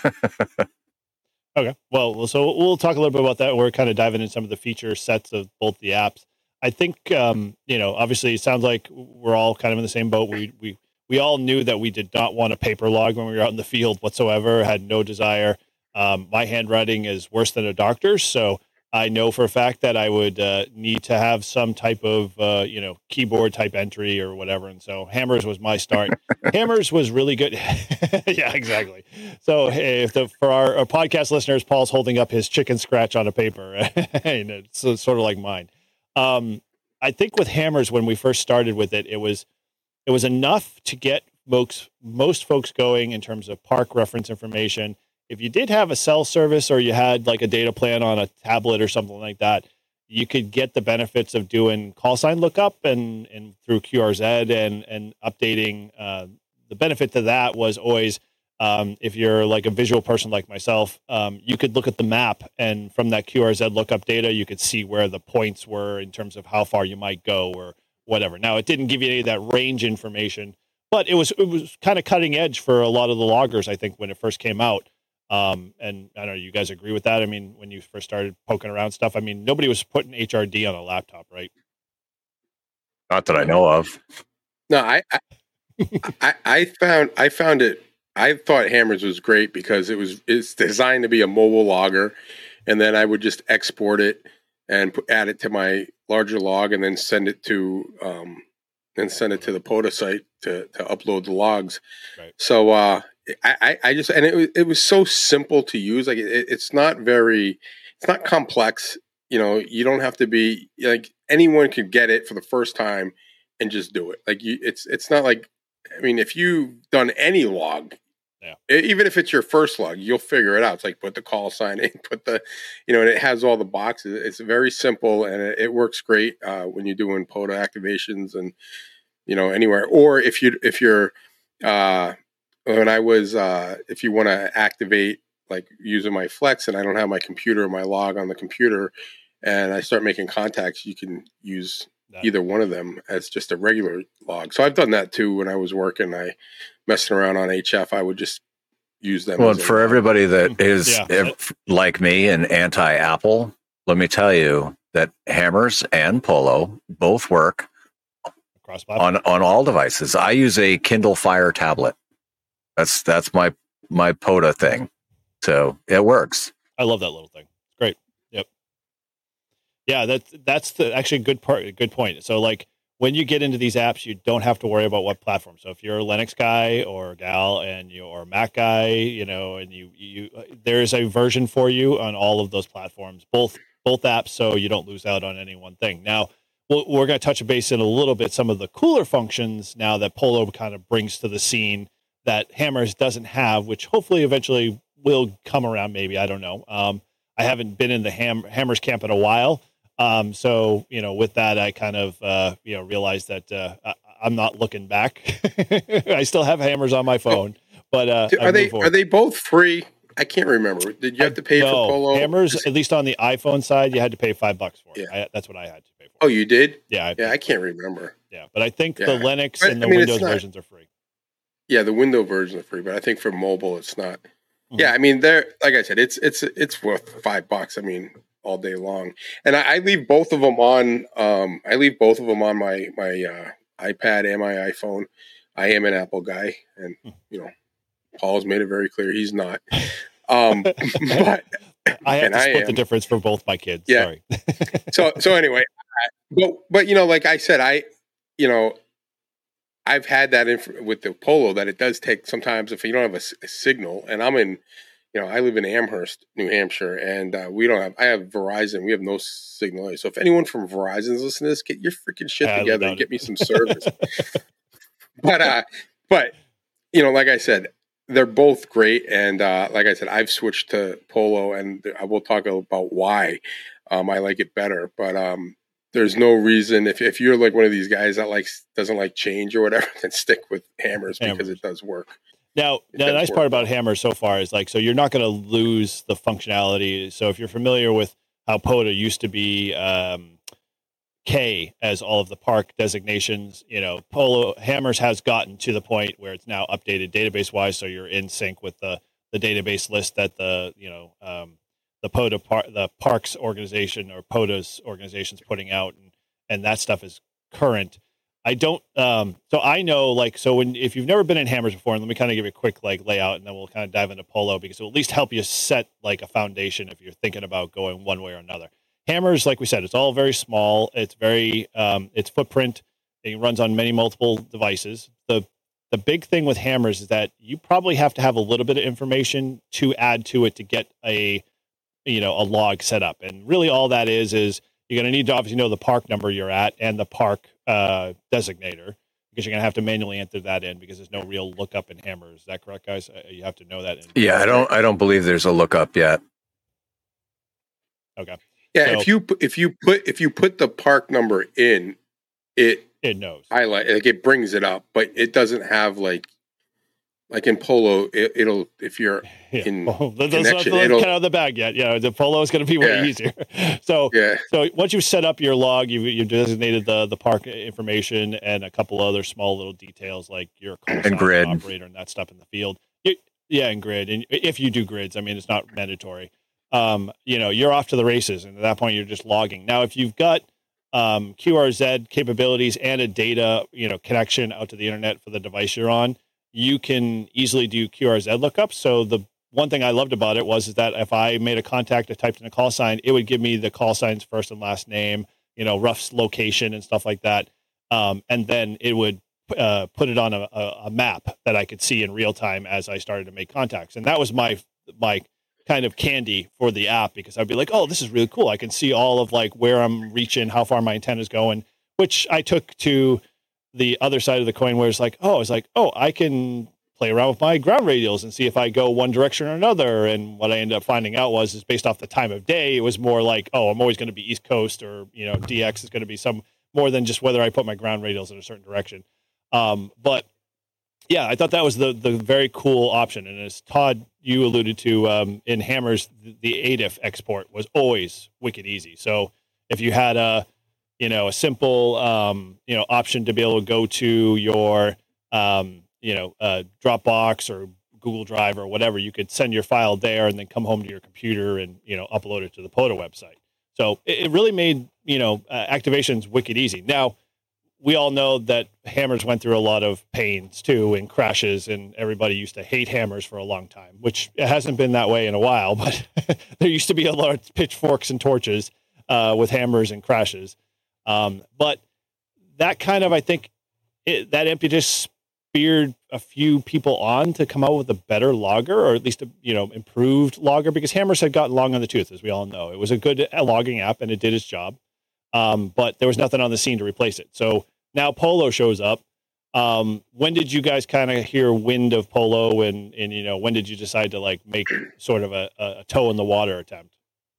Okay. Well, so we'll talk a little bit about that. We're kind of diving into some of the feature sets of both the apps. I think, um, you know, obviously it sounds like we're all kind of in the same boat. We, we, we all knew that we did not want a paper log when we were out in the field whatsoever, had no desire. Um, my handwriting is worse than a doctor's. So I know for a fact that I would uh, need to have some type of, uh, you know, keyboard type entry or whatever. And so Hammers was my start. Hammers was really good. Yeah, exactly. So hey, if the, for our, our podcast listeners, Paul's holding up his chicken scratch on a paper. And it's sort of like mine. Um, I think with Hammers, when we first started with it, it was it was enough to get most, most folks going in terms of park reference information. If you did have a cell service or you had like a data plan on a tablet or something like that, you could get the benefits of doing call sign lookup and, and through Q R Z and, and updating. Uh, the benefit to that was always, um, if you're like a visual person like myself, um, you could look at the map and from that Q R Z lookup data, you could see where the points were in terms of how far you might go or whatever. Now, it didn't give you any of that range information, but it was, it was kind of cutting edge for a lot of the loggers, I think, when it first came out. Um, and I don't know, you guys agree with that? I mean, when you first started poking around stuff, I mean, nobody was putting H R D on a laptop, right? Not that I know of. No, I, I, I, I found, I found it, I thought Hammers was great because it was, it's designed to be a mobile logger. And then I would just export it and put, add it to my larger log and then send it to, um, and send it to the POTA site to, to upload the logs. Right. So, uh, I, I just, and it, it was so simple to use. Like it, it's not very, it's not complex. You know, you don't have to be like, anyone could get it for the first time and just do it. Like you, it's, it's not like, I mean, if you've done any log, yeah. even if it's your first log, you'll figure it out. It's like, put the call sign in, put the, you know, and it has all the boxes. It's very simple and it, it works great uh, when you're doing POTA activations and, you know, anywhere. Or if you, if you're, uh, when I was, uh, if you want to activate, like using my Flex and I don't have my computer or my log on the computer and I start making contacts, you can use that. Either one of them as just a regular log. So I've done that too. When I was working, I messing around on H F, I would just use them. Well, for everybody that is yeah. like me and anti-Apple, let me tell you that Hammers and Polo both work on, on all devices. I use a Kindle Fire tablet. That's that's my my POTA thing, so it works. I love that little thing. It's great. Yep. Yeah, that's that's the actually a good part. A good point. So like when you get into these apps, you don't have to worry about what platform. So if you're a Linux guy or gal and you're a Mac guy, you know, and you you there is a version for you on all of those platforms, both both apps, so you don't lose out on any one thing. Now we're going to touch base in a little bit some of the cooler functions now that Polo kind of brings to the scene that Hammers doesn't have, which hopefully eventually will come around. Maybe, I don't know. Um, I haven't been in the Ham- Hammers camp in a while. Um, so, you know, with that, I kind of, uh, you know, realized that uh, I- I'm not looking back. I still have Hammers on my phone, but uh, are they, are they both free? I can't remember. Did you have to pay no, for Polo? Hammers, at least on the iPhone side, you had to pay five bucks for it. Yeah. I, that's what I had to pay for. Oh, you did? Yeah. I yeah. I can't remember. Yeah. But I think yeah. the Linux but, and the I mean, Windows not, versions are free. Yeah, the Windows version is free, but I think for mobile it's not. Mm-hmm. Yeah, I mean, they're like I said, it's it's it's worth five bucks. I mean, all day long, and I, I leave both of them on. Um, I leave both of them on my my uh, iPad and my iPhone. I am an Apple guy, and you know, Paul's made it very clear he's not. Um, but I have to split the difference for both my kids. Yeah. Sorry. so so anyway, I, but but you know, like I said, I you know. I've had that inf- with the Polo that it does take sometimes if you don't have a, a signal, and I'm in, you know, I live in Amherst, New Hampshire, and uh, we don't have, I have Verizon, we have no signal. So if anyone from Verizon is listening to this, get your freaking shit yeah, together and get me some service. but, uh, but, you know, like I said, they're both great. And uh, like I said, I've switched to Polo, and I will talk about why um, I like it better. But, um, there's no reason if if you're like one of these guys that likes doesn't like change or whatever, then stick with Hammers, Hammers. because it does work. Now, now the nice work. part about Hammers so far is like so you're not going to lose the functionality. So if you're familiar with how POTA used to be um, K as all of the park designations, you know, Polo Hammers has gotten to the point where it's now updated database wise, so you're in sync with the the database list that the you know. Um, the POTA par- the parks organization or POTA's organization's putting out, and, and that stuff is current. I don't, um, so I know like, so when, if you've never been in Hammers before, and let me kind of give you a quick like layout and then we'll kind of dive into Polo because it'll at least help you set like a foundation if you're thinking about going one way or another. Hammers, like we said, it's all very small. It's very, um, its footprint, it runs on many multiple devices. The The big thing with Hammers is that you probably have to have a little bit of information to add to it to get a, you know, a log set up. And really all that is, is you're going to need to obviously know the park number you're at and the park uh, designator, because you're going to have to manually enter that in because there's no real lookup in Hammers. Is that correct, guys? Uh, you have to know that. In yeah, I don't, I don't believe there's a lookup yet. Okay. Yeah. So, if you, if you put, if you put the park number in, it, it knows. Highlight, like it brings it up, but it doesn't have like, like in Polo, it, it'll, if you're yeah. in well, that's connection, not it'll, kind of the bag yet. Yeah. The Polo is going to be way yeah. easier. So, yeah. so once you've set up your log, you've, you've designated the, the park information and a couple other small little details like your call sign, grid operator and that stuff in the field. You, yeah. And grid. And if you do grids, I mean, it's not mandatory. Um, you know, you're off to the races. And at that point, you're just logging. Now, if you've got um, Q R Z capabilities and a data, you know, connection out to the internet for the device you're on, you can easily do Q R Z lookups. So the one thing I loved about it was is that if I made a contact, I typed in a call sign, it would give me the call sign's first and last name, you know, rough location and stuff like that. Um, and then it would uh, put it on a, a, a map that I could see in real time as I started to make contacts. And that was my my kind of candy for the app, because I'd be like, oh, this is really cool. I can see all of like where I'm reaching, how far my antenna is going, which I took to the other side of the coin where it's like, oh, it's like, oh, I can play around with my ground radials and see if I go one direction or another. And what I ended up finding out was, is based off the time of day, it was more like, oh, I'm always going to be East Coast, or, you know, D X is going to be some more than just whether I put my ground radials in a certain direction. Um, but yeah, I thought that was the, the very cool option. And as Todd, you alluded to, um, in Hammers, the, the A D I F export was always wicked easy. So if you had a, you know, a simple, um, you know, option to be able to go to your, um, you know, uh, Dropbox or Google Drive or whatever, you could send your file there and then come home to your computer and, you know, upload it to the Poda website. So it, it really made, you know, uh, activations wicked easy. Now, we all know that Hammers went through a lot of pains too, and crashes, and everybody used to hate Hammers for a long time, which it hasn't been that way in a while, but there used to be a lot of pitchforks and torches uh, with Hammers and crashes. Um, but that kind of, I think it, that impetus speared a few people on to come out with a better logger, or at least a, you know, improved logger, because Hammers had gotten long on the tooth, as we all know. It was a good logging app and it did its job. Um, but there was nothing on the scene to replace it. So now Polo shows up. Um, when did you guys kind of hear wind of Polo, and, and, you know, when did you decide to like make sort of a, a toe in the water attempt?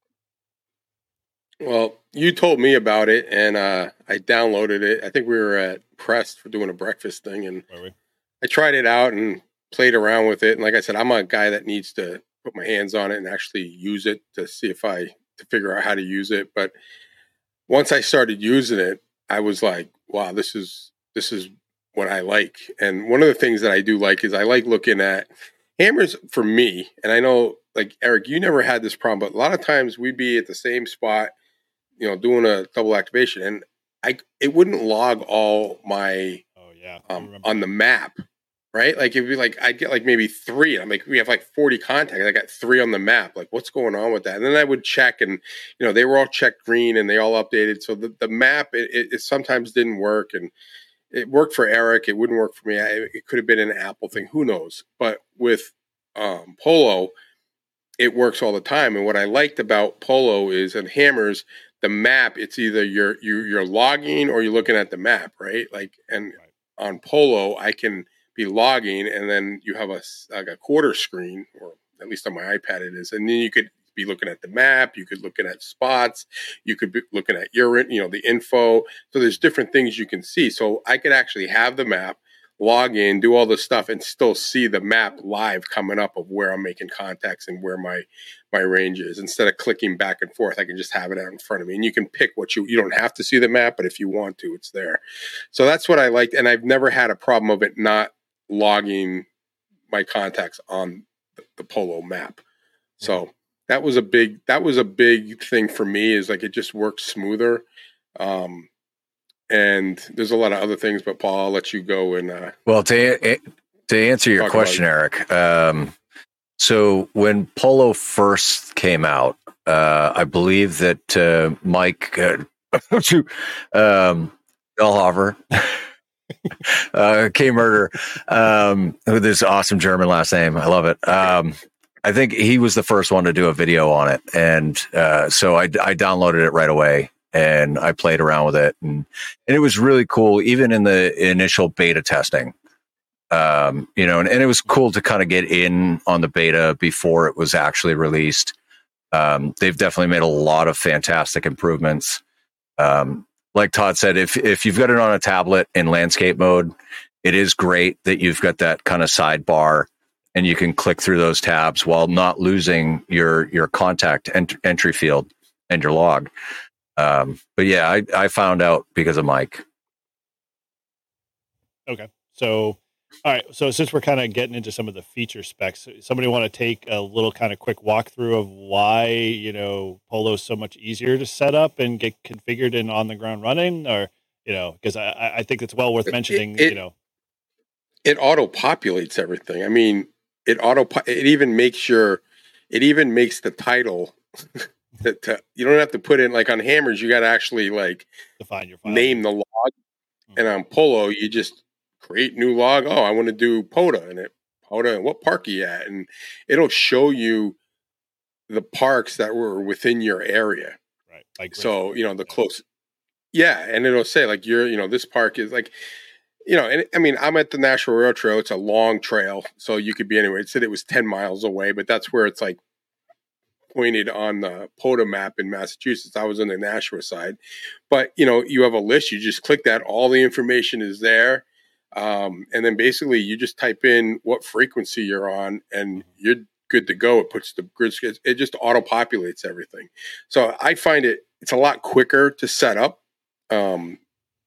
Well, you told me about it, and uh, I downloaded it. I think we were at Prest for doing a breakfast thing, and I tried it out and played around with it. And like I said, I'm a guy that needs to put my hands on it and actually use it to see if I, to figure out how to use it. But once I started using it, I was like, wow, this is, this is what I like. And one of the things that I do like is I like looking at Hammers for me. And I know, like, Eric, you never had this problem, but a lot of times we'd be at the same spot, you know, doing a double activation, and I, it wouldn't log all my, oh yeah, um, on the map, right? Like it'd be like, I'd get like maybe three. I'm like, we have like forty contacts. I got three on the map. Like, what's going on with that? And then I would check, and, you know, they were all checked green and they all updated. So the, the map, it, it, it sometimes didn't work, and it worked for Eric. It wouldn't work for me. I, it could have been an Apple thing. Who knows? But with um, Polo, it works all the time. And what I liked about Polo is, and Hammers, the map, it's either you're, you, you're logging or you're looking at the map, right? Like, and on Polo, I can be logging, and then you have a, like a quarter screen, or at least on my iPad it is. And then you could be looking at the map. You could looking at spots. You could be looking at your, you know, the info. So there's different things you can see. So I could actually have the map, log in, do all this stuff, and still see the map live coming up of where I'm making contacts and where my, my range is. Instead of clicking back and forth, I can just have it out in front of me. And you can pick what you, you don't have to see the map, but if you want to, it's there. So that's what I liked. And I've never had a problem of it not logging my contacts on the, the Polo map. So that was a big, that was a big thing for me, is like, it just works smoother. Um, And there's a lot of other things, but Paul, I'll let you go. And uh, well, to to answer your question, Eric. Um, so when Polo first came out, Uh, I believe that uh, Mike uh, um, Bellhofer, uh, K Murder, um, with his awesome German last name. I love it. Um, I think he was the first one to do a video on it. And uh, so I, I downloaded it right away and I played around with it. And, and it was really cool, even in the initial beta testing. Um, you know, and, and it was cool to kind of get in on the beta before it was actually released. Um, they've definitely made a lot of fantastic improvements. Um, like Todd said, if if you've got it on a tablet in landscape mode, it is great that you've got that kind of sidebar and you can click through those tabs while not losing your your contact ent- entry field and your log. Um, but yeah, I, I found out because of Mike. Okay, so. All right, so since we're kind of getting into some of the feature specs, somebody want to take a little kind of quick walkthrough of why, you know, Polo is so much easier to set up and get configured and on the ground running, or, you know, because I, I think it's well worth mentioning, it, it, you know. It auto-populates everything. I mean, it auto, it even makes your, it even makes the title that to, you don't have to put in, like on Hammers, you got to actually like define your file. Name the log. Mm-hmm. And on Polo, you just create new log. Oh, I want to do POTA, and it POTA, and what park are you at? And it'll show you the parks that were within your area. Right. Like so, you know, the close. Yeah. And it'll say like, you're, you know, this park is like, you know, and I mean, I'm at the National Rail Trail. It's a long trail. So you could be anywhere. It said it was ten miles away, but that's where it's like pointed on the POTA map in Massachusetts. I was on the Nashua side, but you know, you have a list, you just click that, all the information is there. Um, and then basically you just type in what frequency you're on and you're good to go. It puts the grid, it just auto populates everything. So I find it, it's a lot quicker to set up, um,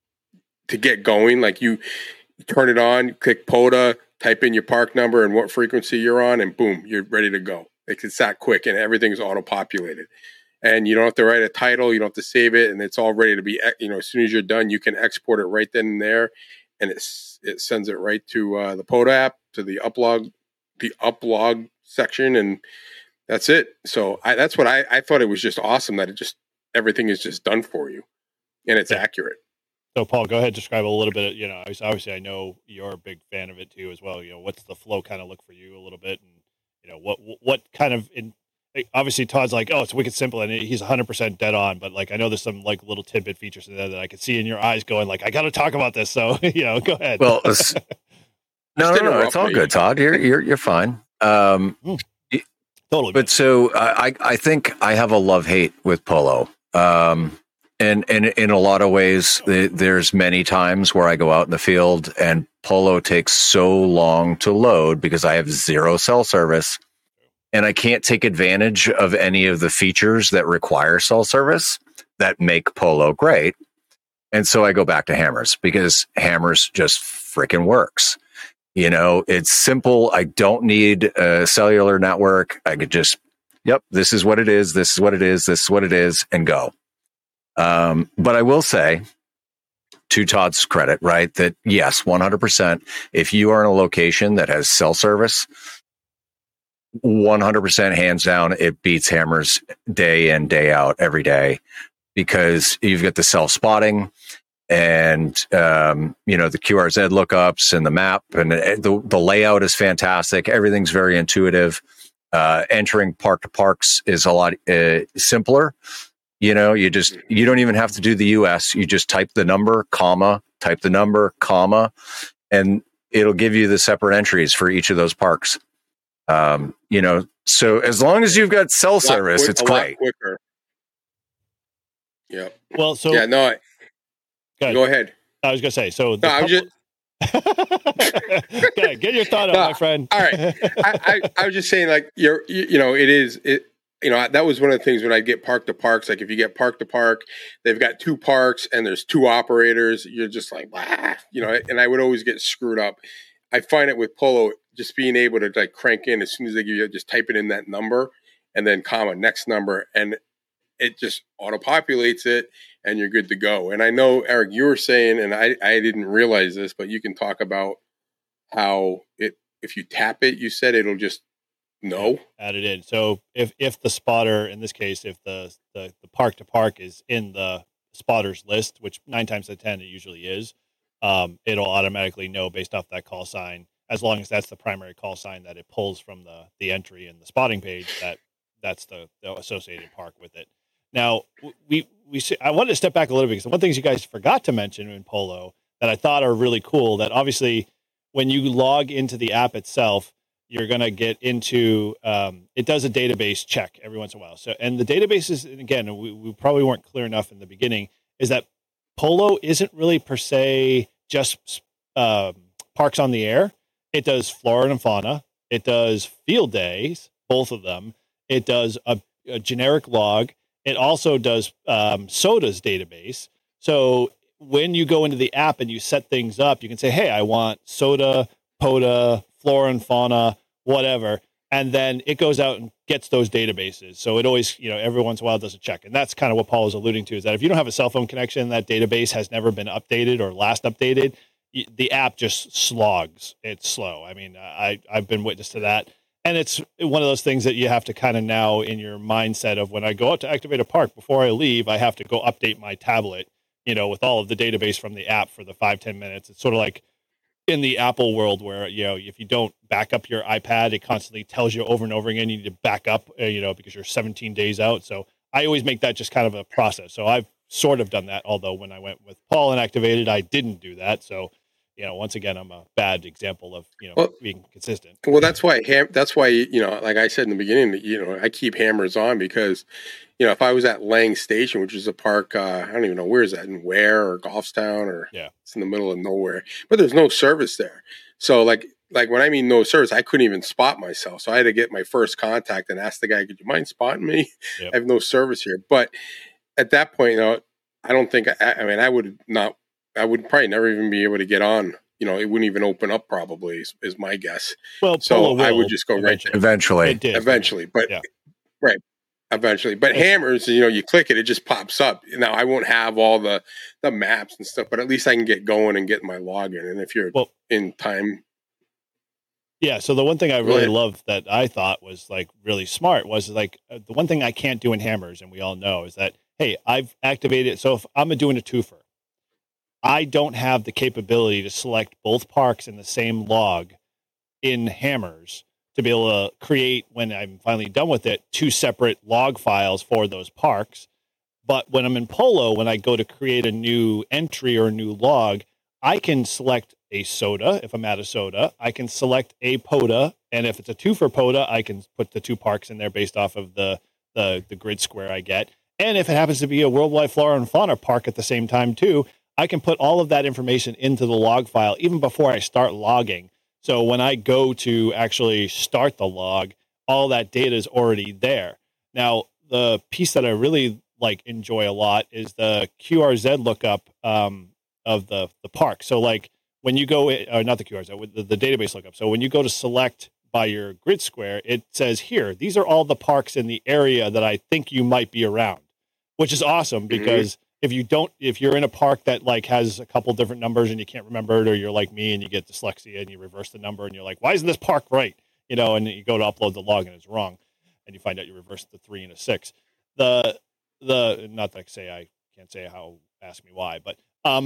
to get going. Like you turn it on, click POTA, type in your park number and what frequency you're on, and boom, you're ready to go. Like it's that quick and everything's auto populated. And you don't have to write a title, you don't have to save it, and it's all ready to be, you know, as soon as you're done, you can export it right then and there. And it's, it sends it right to uh, the POTA app, to the uplog, the uplog section, and that's it. So I, that's what I, I thought it was just awesome that it just, everything is just done for you and it's yeah. accurate. So Paul, go ahead, describe a little bit, you know, obviously I know you're a big fan of it too as well. You know, what's the flow kind of look for you a little bit, and you know, what, what kind of, in, obviously Todd's like, oh, it's wicked simple, and he's one hundred percent dead on, but like I know there's some like little tidbit features in there that I could see in your eyes going like, I got to talk about this. So, you know, go ahead. Well, it's, no, no, no, it's all good, Todd. You're you're you're fine. Um, mm, totally. But so I I think I have a love hate with Polo. Um, and and in a lot of ways, there's many times where I go out in the field and Polo takes so long to load because I have zero cell service. And I can't take advantage of any of the features that require cell service that make Polo great. And so I go back to Hammers because Hammers just freaking works. You know, it's simple. I don't need a cellular network. I could just, yep, this is what it is. This is what it is. This is what it is, and go. Um, but I will say, to Todd's credit, right, that yes, one hundred percent, if you are in a location that has cell service, one hundred percent hands down, it beats Hammers day in, day out, every day, because you've got the self spotting and, um, you know, the Q R Z lookups and the map, and the, the layout is fantastic. Everything's very intuitive. Uh, entering park to parks is a lot uh, simpler. You know, you just, you don't even have to do the U S. You just type the number, comma, type the number, comma, and it'll give you the separate entries for each of those parks. Um, you know, so as long as you've got cell service, quick, it's great. Quicker. Yeah. Well, so yeah, no, I, go ahead. Go ahead. I was gonna say, so no, I was just okay, get your thought no, on, my friend. All right. I, I, I was just saying, like, you're, you, you know, it is, it, you know, that was one of the things when I get park to parks. Like, if you get park to park, they've got two parks and there's two operators. You're just like, bah, you know, and I would always get screwed up. I find it with Polo, just being able to like crank in as soon as they give you, just type it in that number and then comma next number, and it just auto populates it and you're good to go. And I know, Eric, you were saying, and I, I didn't realize this, but you can talk about how it, if you tap it, you said it'll just No. Added in. So if if the spotter, in this case, if the the, the park to park is in the spotters list, which nine times out of ten it usually is, um, it'll automatically know based off that call sign, as long as that's the primary call sign that it pulls from the the entry in the spotting page, that that's the, the associated park with it. Now we we I wanted to step back a little bit because one of the things you guys forgot to mention in Polo that I thought are really cool, that obviously when you log into the app itself, you're going to get into, um, it does a database check every once in a while. So, and the database is, again, we, we probably weren't clear enough in the beginning, is that Polo isn't really per se just uh, parks on the air. It does flora and fauna. It does field days, both of them. It does a, a generic log. It also does um, sodas database. So when you go into the app and you set things up, you can say, hey, I want soda, POTA, flora and fauna, whatever. And then it goes out and gets those databases. So it always, you know, every once in a while does a check. And that's kind of what Paul was alluding to, is that if you don't have a cell phone connection, that database has never been updated or last updated, the app just slogs. It's slow. I mean, I, I've been witness to that. And it's one of those things that you have to kind of now in your mindset of, when I go out to activate a park, before I leave, I have to go update my tablet, you know, with all of the database from the app for the five, ten minutes. It's sort of like in the Apple world where, you know, if you don't back up your iPad, it constantly tells you over and over again, you need to back up, uh, you know, because you're seventeen days out. So I always make that just kind of a process. So I've sort of done that. Although when I went with Paul and activated, I didn't do that. So, you know, once again, I'm a bad example of, you know, well, being consistent. Well, that's why, ham- that's why, you know, like I said in the beginning, that, you know, I keep hammers on because, you know, if I was at Lang Station, which is a park, uh, I don't even know, where is that, in Ware or Goffstown, or yeah, it's in the middle of nowhere, but there's no service there. So like, like when I mean no service, I couldn't even spot myself. So I had to get my first contact and ask the guy, could you mind spotting me? Yep. I have no service here. But at that point, you know, I don't think, I, I mean, I would not, I would probably never even be able to get on. You know, it wouldn't even open up probably is, is my guess. Well, so I would just go eventually. right there. Eventually. It did. Eventually. But yeah. Right. Eventually. But Yes. hammers, you know, you click it, it just pops up. Now I won't have all the, the maps and stuff, but at least I can get going and get my login. And if you're well, in time. Yeah. So the one thing I really ahead. loved that I thought was like really smart was like uh, the one thing I can't do in hammers, and we all know, is that, hey, I've activated. So if I'm doing a twofer, I don't have the capability to select both parks in the same log in hammers to be able to create, when I'm finally done with it, two separate log files for those parks. But when I'm in Polo, when I go to create a new entry or a new log, I can select a soda if I'm at a soda. I can select a POTA, and if it's a two for POTA, I can put the two parks in there based off of the the, the grid square I get. And if it happens to be a Worldwide Flora and Fauna park at the same time too, I can put all of that information into the log file even before I start logging. So when I go to actually start the log, all that data is already there. Now, the piece that I really like enjoy a lot is the Q R Z lookup um, of the, the park. So like when you go, or not the Q R Z, the, the database lookup. So when you go to select by your grid square, it says here, these are all the parks in the area that I think you might be around, which is awesome because mm-hmm. if you don't, if you're in a park that like has a couple different numbers and you can't remember it, or you're like me and you get dyslexia and you reverse the number and you're like, why isn't this park right? You know, and you go to upload the log and it's wrong. And you find out you reversed the three and a six. The, the, not that I say, I can't say how, ask me why, but um,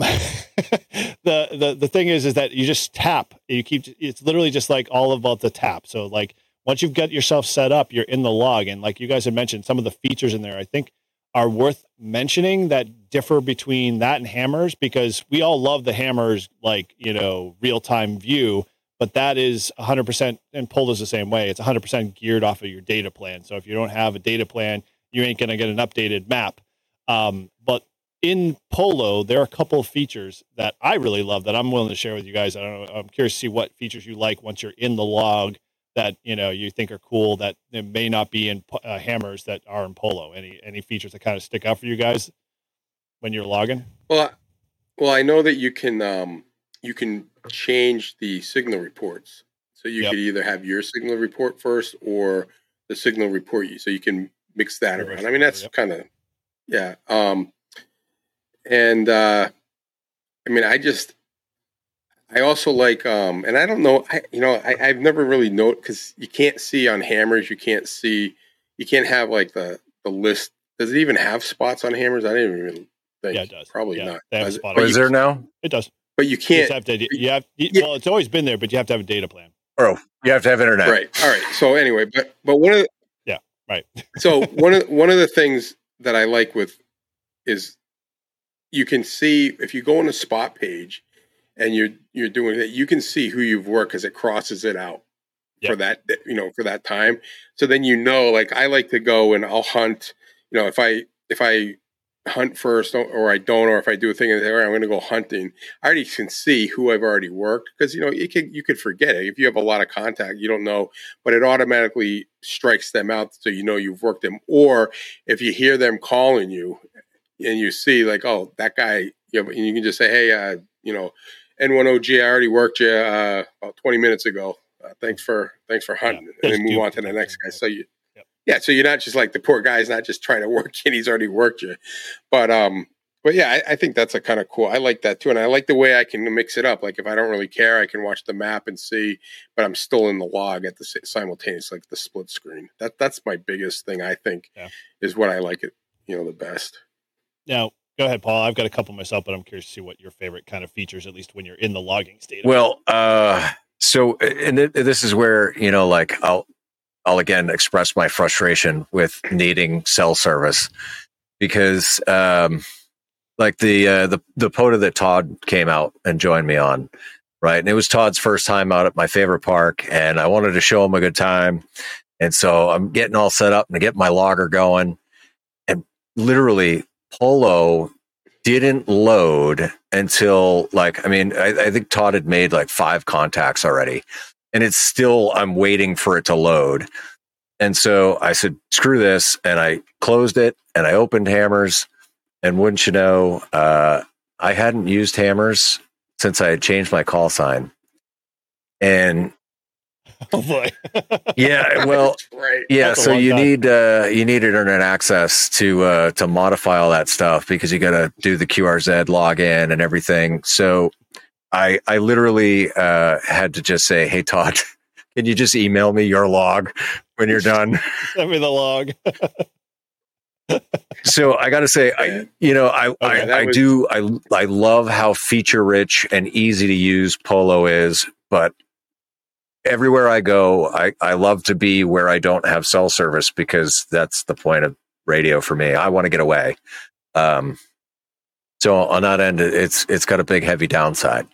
the, the, the thing is, is that you just tap, you keep, it's literally just like all about the tap. So like once you've got yourself set up, you're in the log. And like you guys had mentioned, some of the features in there, I think, are worth mentioning that differ between that and hammers, because we all love the hammers, like, you know, real-time view, but that is one hundred percent, and Polo's the same way. It's one hundred percent geared off of your data plan. So if you don't have a data plan, you ain't going to get an updated map. Um, but in Polo, there are a couple of features that I really love that I'm willing to share with you guys. I don't know. I'm curious to see what features you like once you're in the log that, you know, you think are cool that it may not be in uh, hammers that are in Polo. Any any features that kind of stick out for you guys when you're logging? Well, well, I know that you can um, you can change the signal reports. So you yep. could either have your signal report first or the signal report you. So you can mix that Reverse around. I mean, that's yep. kind of yeah. Um, and uh, I mean, I just I also like, um, and I don't know, I, you know, I, I've never really known because you can't see on hammers. You can't see, you can't have like the, the list. Does it even have spots on hammers? I didn't even think. Yeah, it does. Probably yeah, not. They have Does a it? spot Oh, on is it. there now? It does. But you You can't. just have to, you have, you, Yeah. well, it's always been there, but you have to have a data plan. Oh, you have to have internet. Right. All right. So anyway, but but one of the, Yeah, right. so one of one of the things that I like with is you can see if you go on a spot page and you're you're doing that, you can see who you've worked because it crosses it out Yep. for that, you know, for that time. So then you know, like I like to go and I'll hunt. You know, if I if I hunt first or I don't, or if I do a thing and say, all right, I'm going to go hunting, I already can see who I've already worked because, you know, you could, you could forget it. If you have a lot of contact, you don't know, but it automatically strikes them out. So, you know, you've worked them. Or if you hear them calling you and you see like, oh, that guy, you know, and you can just say, hey, uh, you know, N one O G, I already worked you uh, about twenty minutes ago. Uh, thanks for, thanks for hunting. Yeah. And then move on to the next guy. So you, Yeah, so you're not just like the poor guy's not just trying to work you, and he's already worked you. But um, but yeah, I, I think that's a kind of cool. I like that too, and I like the way I can mix it up. Like if I don't really care, I can watch the map and see, but I'm still in the log at the simultaneous, like the split screen. That that's my biggest thing. I think Yeah. is what I like it, you know, the best. Now, go ahead, Paul. I've got a couple myself, but I'm curious to see what your favorite kind of features, at least when you're in the logging state. Well, uh, so and th- this is where you know, like I'll. I'll again express my frustration with needing cell service because, um, like the uh, the the POTA that Todd came out and joined me on, right? And it was Todd's first time out at my favorite park, and I wanted to show him a good time, and so I'm getting all set up and get my logger going, and literally Polo didn't load until like I mean I, I think Todd had made like five contacts already. And it's still, I'm waiting for it to load. And so I said, screw this. And I closed it and I opened Hammers. And wouldn't you know, uh, I hadn't used Hammers since I had changed my call sign. And oh boy. yeah, well, right. yeah. That's a So long you time. need, uh, you need internet access to, uh, to modify all that stuff because you got to do the Q R Z login and everything. So I, I literally uh, had to just say, hey, Todd, can you just email me your log when you're done? Send me the log. So I got to say, I, you know, I, Okay, I, that I was- do, I, I love how feature rich and easy to use Polo is, but everywhere I go, I, I love to be where I don't have cell service because that's the point of radio for me. I want to get away. Um, so on that end, it's, it's got a big, heavy downside.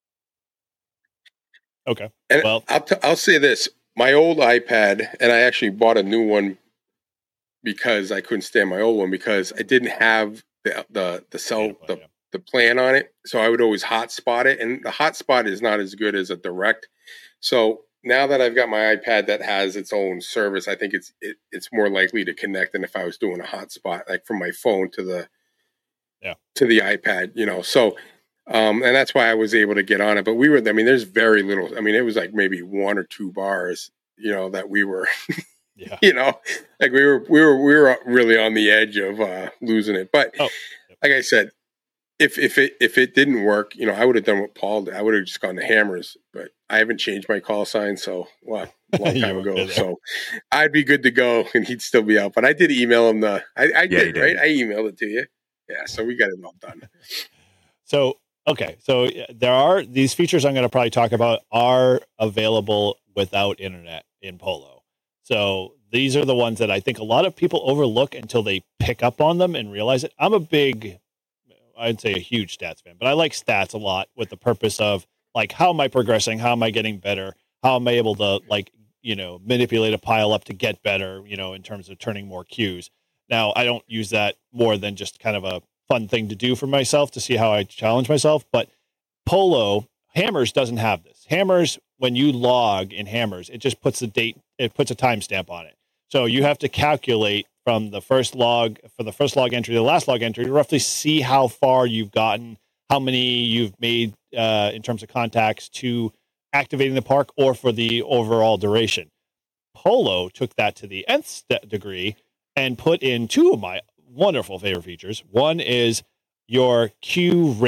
Okay. And Well- I'll t- I'll say this: my old iPad, and I actually bought a new one because I couldn't stand my old one because I didn't have the the the cell Data plan, the, yeah. the plan on it, so I would always hotspot it, and the hotspot is not as good as a direct. So now that I've got my iPad that has its own service, I think it's it, it's more likely to connect than if I was doing a hotspot like from my phone to the Yeah. to the iPad, you know. So. Um, and that's why I was able to get on it. But we were, I mean, there's very little. I mean, it was like maybe one or two bars, you know, that we were, Yeah. you know, like we were, we were, we were really on the edge of uh, losing it. But Oh. like I said, if if it if it didn't work, you know, I would have done what Paul did. I would have just gone to Hammers. But I haven't changed my call sign, so well, a long You time were ago. good there. So I'd be good to go, and he'd still be out. But I did email him the. I, I Yeah, did, you did. right. I emailed it to you. Yeah, so we got it all done. So, okay. So uh, there are these features I'm going to probably talk about are available without internet in Polo. So these are the ones that I think a lot of people overlook until they pick up on them and realize it. I'm a big, I'd say a huge stats fan, but I like stats a lot with the purpose of like, how am I progressing? How am I getting better? How am I able to like, you know, manipulate a pile up to get better, you know, in terms of turning more queues. Now, I don't use that more than just kind of a fun thing to do for myself to see how I challenge myself. But Polo, Hammers doesn't have this. Hammers, when you log in Hammers, it just puts the date, it puts a timestamp on it. So you have to calculate from the first log, for the first log entry to the last log entry, to roughly see how far you've gotten, how many you've made uh, in terms of contacts to activating the park or for the overall duration. Polo took that to the nth st- degree and put in two of my wonderful favorite features. One is your queue rate.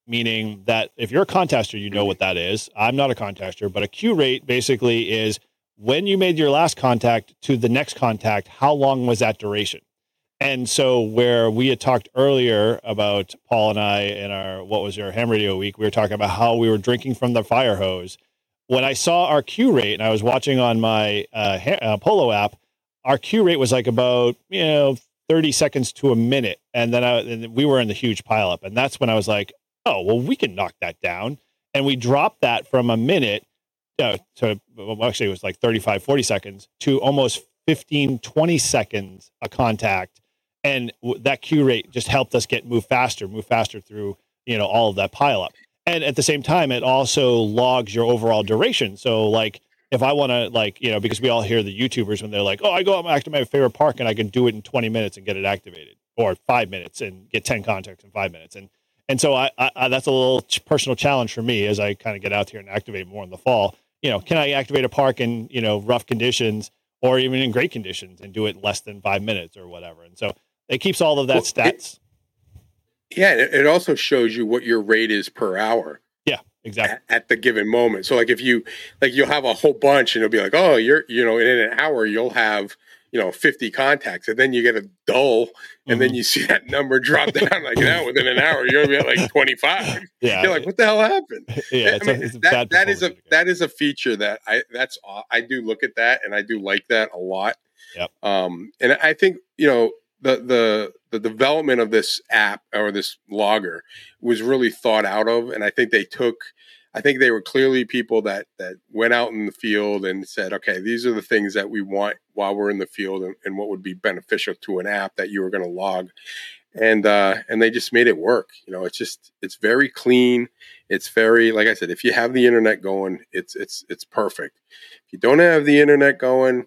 meaning that if you're a contester, you know what that is. I'm not a contester, but a Q rate basically is when you made your last contact to the next contact, how long was that duration? And so where we had talked earlier about Paul and I in our, what was your ham radio week, we were talking about how we were drinking from the fire hose. When I saw our Q rate and I was watching on my uh, ha- uh, Polo app, our Q rate was like about, you know, thirty seconds to a minute. And then I, and we were in the huge pileup. And that's when I was like, oh, well, we can knock that down. And we dropped that from a minute uh, to, well, actually it was like thirty-five, forty seconds to almost fifteen, twenty seconds a contact. And w- that Q rate just helped us get move faster, move faster through, you know, all of that pileup. And at the same time, it also logs your overall duration. So like, if I want to, like, you know, because we all hear the YouTubers when they're like, oh, I go out to my favorite park and I can do it in twenty minutes and get it activated, or five minutes and get ten contacts in five minutes. And, and so I, I that's a little personal challenge for me as I kind of get out here and activate more in the fall. You know, can I activate a park in, you know, rough conditions or even in great conditions and do it in less than five minutes or whatever? And so it keeps all of that well, stats. It, yeah. It also shows you what your rate is per hour. Yeah, exactly. At, at the given moment. So like if you, like you'll have a whole bunch and it'll be like, oh, you're, you know, in an hour, you'll have, you know, fifty contacts, and then you get a dull and mm-hmm. then you see that number drop down like now within an hour, you're gonna be at like twenty-five. Yeah. You're like, what the hell happened? Yeah. I mean, a, that, that is a, again. that is a feature that I, that's, I do look at that and I do like that a lot. Yep. Um, and I think, you know, the, the, the development of this app or this logger was really thought out of. And I think they took, I think they were clearly people that, that went out in the field and said, okay, these are the things that we want while we're in the field and, and what would be beneficial to an app that you were going to log. And, uh, and they just made it work. You know, it's just, it's very clean. It's very, like I said, if you have the internet going, it's, it's, it's perfect. If you don't have the internet going,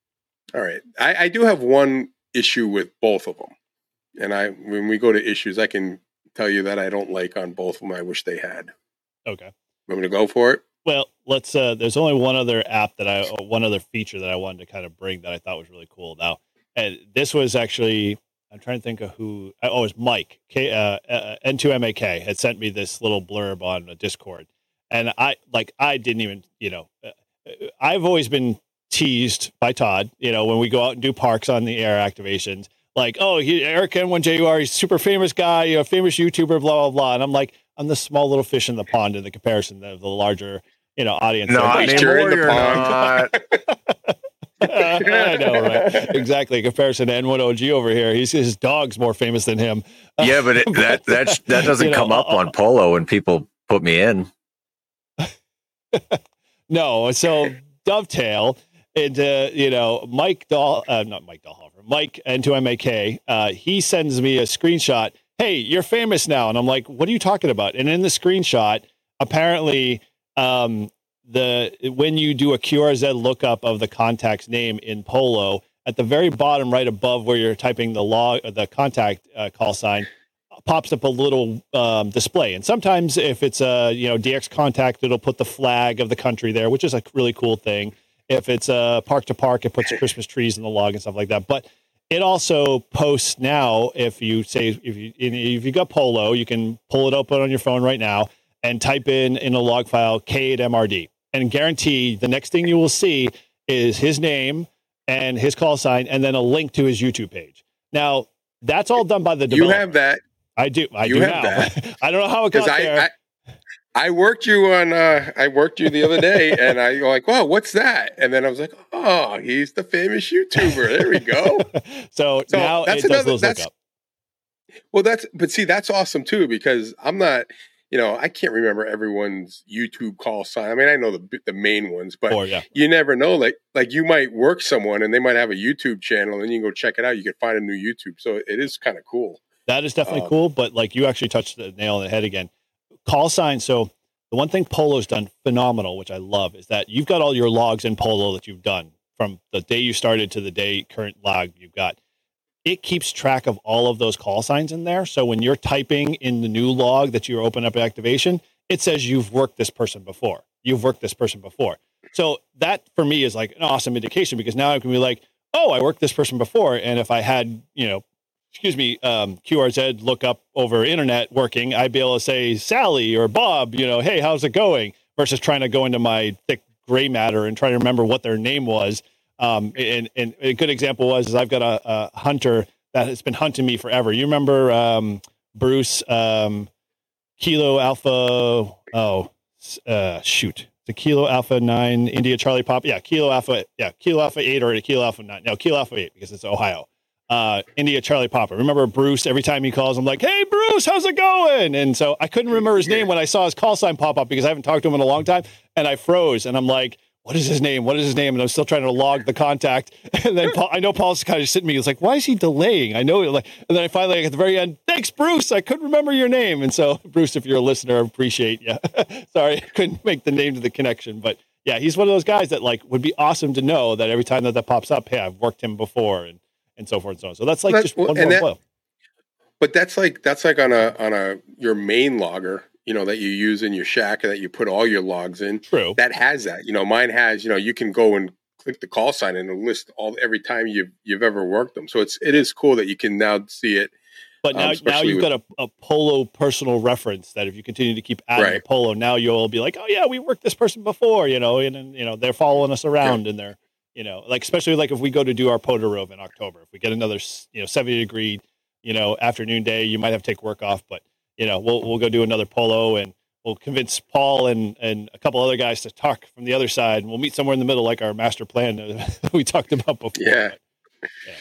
all right. I, I do have one issue with both of them. And I, when we go to issues, I can tell you that I don't like on both of them. I wish they had. Okay. Want me to go for it? Well, let's, uh, there's only one other app that I, one other feature that I wanted to kind of bring that I thought was really cool. Now, and this was actually, I'm trying to think of who, oh, it was Mike, K, uh, uh, N two M A K had sent me this little blurb on Discord. And I, like, I didn't even, you know, uh, I've always been teased by Todd, you know, when we go out and do parks on the air activations, like, oh, he, Eric N one J U R, he's a super famous guy, you know, famous YouTuber, blah, blah, blah. And I'm like, I'm the small little fish in the pond in the comparison of the larger, you know, audience. No, you're in the pond. I know, right? Exactly. Comparison to N one O G over here. He's, his dog's more famous than him. Yeah, but, it, but that that's, that doesn't you know, come up uh, on Polo when people put me in. No, so Dovetail into, you know, Mike Dahl, uh, not Mike Dahlhofer, Mike N two M A K. Uh, he sends me a screenshot. Hey, you're famous now. And I'm like, what are you talking about? And in the screenshot, apparently, um, the when you do a Q R Z lookup of the contact's name in Polo, at the very bottom, right above where you're typing the log, the contact uh, call sign, pops up a little um, display. And sometimes if it's a, you know, D X contact, it'll put the flag of the country there, which is a really cool thing. If it's a park to park, it puts Christmas trees in the log and stuff like that. But it also posts now, if you say, if you, if you got Polo, you can pull it open on your phone right now and type in, in a log file, K eight M R D, and guarantee the next thing you will see is his name and his call sign, and then a link to his YouTube page. Now, that's all done by the developer. You have that. I do. I you do have now. That. I don't know how it got I, there. I, I worked you on, uh, I worked you the other day, and I like, wow, what's that? And then I was like, oh, he's the famous YouTuber. There we go. so, so now that's it another, does that's, look up. Well, that's, but see, that's awesome too, because I'm not, you know, I can't remember everyone's YouTube call sign. I mean, I know the the main ones, but oh, yeah. you never know. Like, like you might work someone and they might have a YouTube channel, and you can go check it out. You can find a new YouTube. So it is kind of cool. That is definitely um, cool. But like you actually touched the nail on the head again. Call sign. So the one thing Polo's done phenomenal, which I love, is that you've got all your logs in Polo that you've done from the day you started to the day current log you've got. It keeps track of all of those call signs in there. So when you're typing in the new log that you open up activation, it says you've worked this person before. You've worked this person before. So that for me is like an awesome indication, because now I can be like, oh, I worked this person before. And if I had, you know, excuse me, um, Q R Z lookup over internet working, I'd be able to say Sally or Bob, you know, hey, how's it going? Versus trying to go into my thick gray matter and try to remember what their name was. Um, and, and a good example was is I've got a, a hunter that has been hunting me forever. You remember um, Bruce um, Kilo Alpha? Oh, uh, shoot, the Kilo Alpha Nine India Charlie Pop. Yeah, Kilo Alpha. Yeah, Kilo Alpha Eight or Kilo Alpha Nine. No, Kilo Alpha Eight because it's Ohio. Uh, India Charlie Papa. Remember Bruce? Every time he calls, I'm like, "Hey, Bruce, how's it going?" And so I couldn't remember his name when I saw his call sign pop up because I haven't talked to him in a long time, and I froze. And I'm like, "What is his name? What is his name?" And I'm still trying to log the contact. And then Paul, I know Paul's kind of sitting me. He's like, "Why is he delaying?" I know. Like, and then I finally like, at the very end, "Thanks, Bruce. I couldn't remember your name." And so, Bruce, if you're a listener, I appreciate you. Sorry, I couldn't make the name to the connection, but yeah, he's one of those guys that like would be awesome to know that every time that that pops up, hey, I've worked him before, and and so forth and so on. So that's like well, just one more that, flow. But that's like that's like on a on a your main logger, you know, that you use in your shack and that you put all your logs in. True. That has that. You know, mine has, you know, you can go and click the call sign and it'll list all every time you've you've ever worked them. So it's it is cool that you can now see it. But now, um, now you've with, got a, a Polo personal reference that if you continue to keep adding right. a Polo, now you'll be like, oh yeah, we worked this person before, you know, and, and you know they're following us around yeah. and they're, you know, like especially like if we go to do our Podorov in October, if we get another, you know, seventy degree, you know, afternoon day, you might have to take work off, but you know, we'll we'll go do another Polo and we'll convince Paul and and a couple other guys to talk from the other side, and we'll meet somewhere in the middle, like our master plan that we talked about before. Yeah. But, yeah.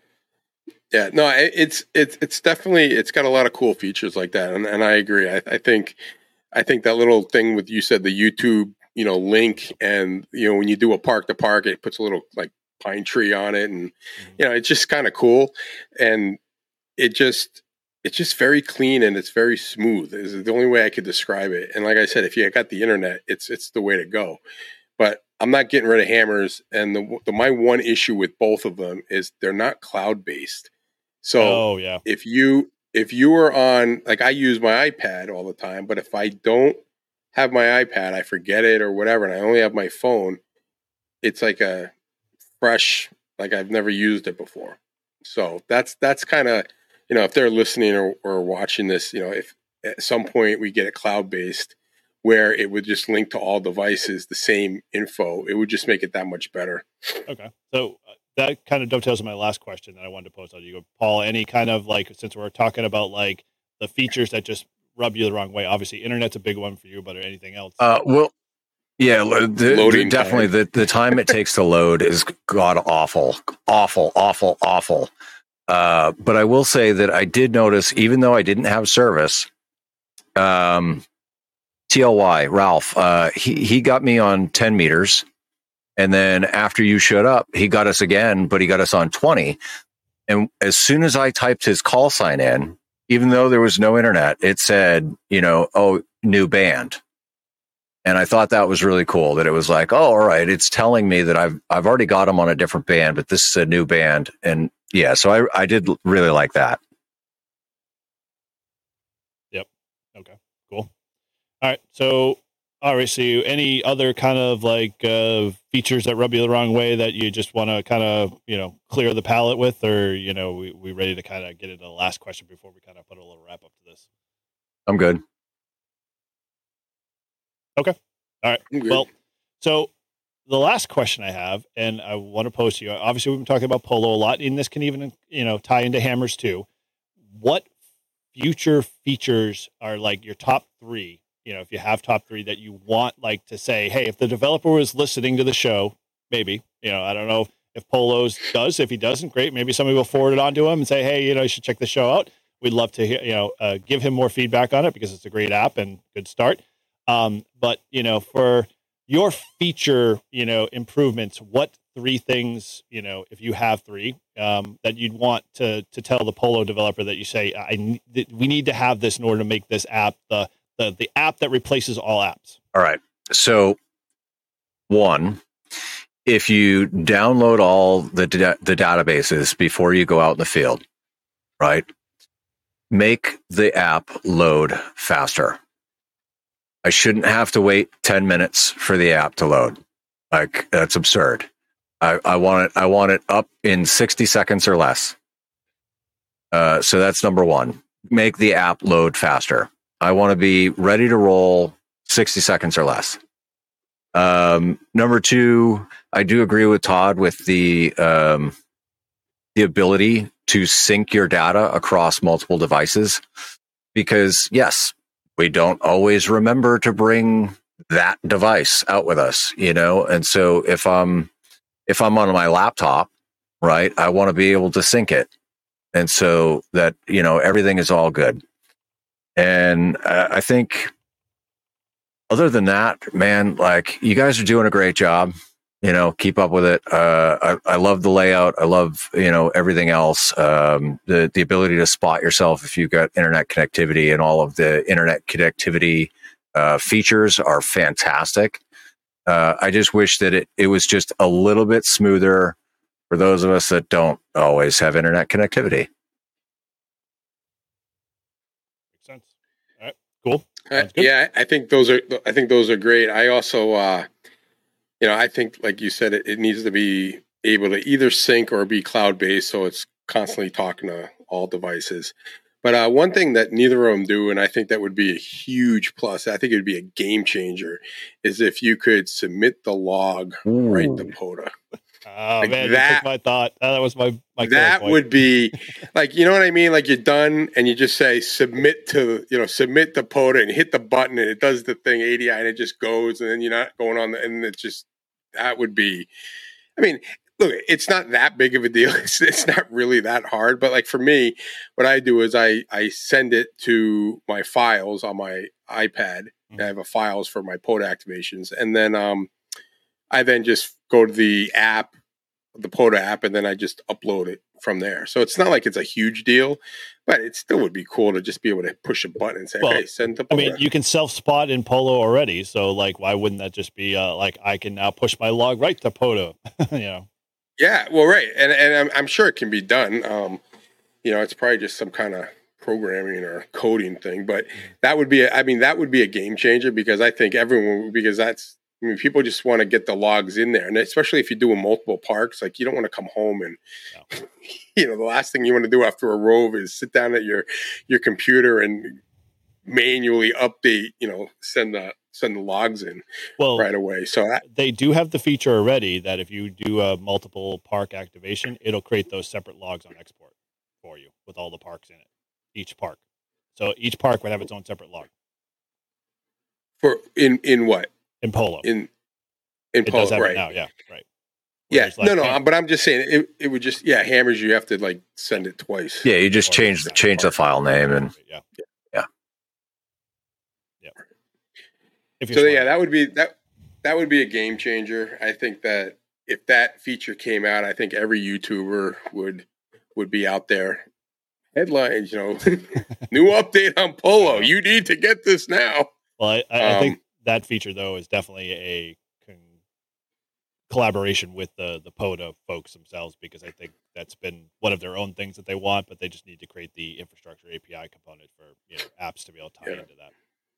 Yeah, no, it's it's it's definitely it's got a lot of cool features like that, and, and I agree. I, I think I think that little thing with you said the YouTube, you know, link, and you know when you do a park to park, it puts a little like pine tree on it, and you know it's just kind of cool, and it just it's just very clean and it's very smooth. Is the only way I could describe it. And like I said, if you got the internet, it's it's the way to go. But I'm not getting rid of hammers, and the, the my one issue with both of them is they're not cloud based. So oh, yeah. if you if you are on, like I use my iPad all the time, but if I don't have my iPad, I forget it or whatever, and I only have my phone, it's like a fresh, like I've never used it before. So that's that's kind of, you know, if they're listening or, or watching this, you know, if at some point we get it cloud based where it would just link to all devices, the same info, it would just make it that much better. Okay. So uh, that kind of dovetails on my last question that I wanted to pose on you. Paul, any kind of like, since we're talking about like the features that just rub you the wrong way, obviously internet's a big one for you, but anything else? Uh, well, yeah, the, the, definitely the, the time it takes to load is god awful, awful, awful, awful. Uh, but I will say that I did notice, even though I didn't have service, um, T L Y, Ralph, uh, he, he got me on ten meters. And then after you showed up, he got us again, but he got us on twenty. And as soon as I typed his call sign in, even though there was no internet, it said, you know, oh, new band. And I thought that was really cool that it was like, oh, all right, it's telling me that I've I've already got him on a different band, but this is a new band. And yeah, so I, I did really like that. Yep. Okay, cool. All right. So obviously, any other kind of like uh, features that rub you the wrong way that you just want to kind of, you know, clear the palate with, or, you know, we, we ready to kind of get into the last question before we kind of put a little wrap up to this? I'm good. Okay. All right. Well, so the last question I have, and I want to pose to you, obviously we've been talking about Polo a lot, and this can even, you know, tie into hammers too. What future features are like your top three? You know, if you have top three that you want, like to say, hey, if the developer was listening to the show, maybe, you know, I don't know if Polo's does. If he doesn't, great. Maybe somebody will forward it on to him and say, hey, you know, you should check the show out. We'd love to hear, you know, uh, give him more feedback on it because it's a great app and good start. Um, but, you know, for your feature, you know, improvements, what three things, you know, if you have three, um, that you'd want to to tell the Polo developer that you say, I th- we need to have this in order to make this app the The, the app that replaces all apps. All right. So one, if you download all the da- the databases before you go out in the field, right, make the app load faster. I shouldn't have to wait ten minutes for the app to load. Like, that's absurd. I, I want it. I want it up in sixty seconds or less. Uh, so that's number one. Make the app load faster. I want to be ready to roll sixty seconds or less. Um, number two, I do agree with Todd with the um, the ability to sync your data across multiple devices, because yes, we don't always remember to bring that device out with us, you know. And so if I'm if I'm on my laptop, right, I want to be able to sync it, and so that, you know, everything is all good. And uh, I think, other than that, man, like, you guys are doing a great job. You know, keep up with it. Uh, I, I love the layout. I love, you know, everything else. Um, the the ability to spot yourself if you've got internet connectivity, and all of the internet connectivity uh, features are fantastic. Uh, I just wish that it, it was just a little bit smoother for those of us that don't always have internet connectivity. Makes sense. All right, cool. Uh, yeah, I think those are. I think those are great. I also, uh, you know, I think, like you said, it, it needs to be able to either sync or be cloud based, so it's constantly talking to all devices. But uh, one thing that neither of them do, and I think that would be a huge plus, I think it would be a game changer, is if you could submit the log Ooh. right to POTA. Oh, like man, that, my thought. Oh, that was my, my that point. Would be like, you know what I mean? Like, you're done and you just say submit to, you know, submit to POTA, and hit the button and it does the thing A D I and it just goes, and then you're not going on the, and it's just, that would be, I mean, look, it's not that big of a deal. It's, it's not really that hard. But like for me, what I do is I, I send it to my files on my iPad. Mm-hmm. I have a files for my POTA activations. And then um, I then just go to the app, the POTA app, and then I just upload it from there. So it's not like it's a huge deal, but it still would be cool to just be able to push a button and say, well, okay, send to POTA. I mean, you can self-spot in Polo already. So like, why wouldn't that just be uh, like, I can now push my log right to POTA, you know? Yeah, well, right, and and I'm, I'm sure it can be done. Um, you know, it's probably just some kind of programming or coding thing, but that would be, a, I mean, that would be a game changer, because I think everyone, because that's, I mean, people just want to get the logs in there, and especially if you're doing multiple parks, like, you don't want to come home and, no. you know, the last thing you want to do after a rove is sit down at your your computer and manually update, you know, send the send the logs in well, right away. So that, they do have the feature already that if you do a multiple park activation, it'll create those separate logs on export for you with all the parks in it, each park. So each park would have its own separate log. For in in what? In Polo. In in it Polo, does have right? It now, yeah, right. Yeah, like, no, no, yeah. but I'm just saying it. It would just, yeah, hammers. You have to like send it twice. Yeah, you just change the change the file name and yeah, yeah, yeah. If so, yeah, that would be that. That would be a game changer. I think that if that feature came out, I think every YouTuber would would be out there. Headlines, you know, new update on Polo. You need to get this now. Well, I, I, um, I think that feature though is definitely a con- collaboration with the the POTA folks themselves, because I think that's been one of their own things that they want, but they just need to create the infrastructure A P I component for, you know, apps to be able to tie yeah. into that.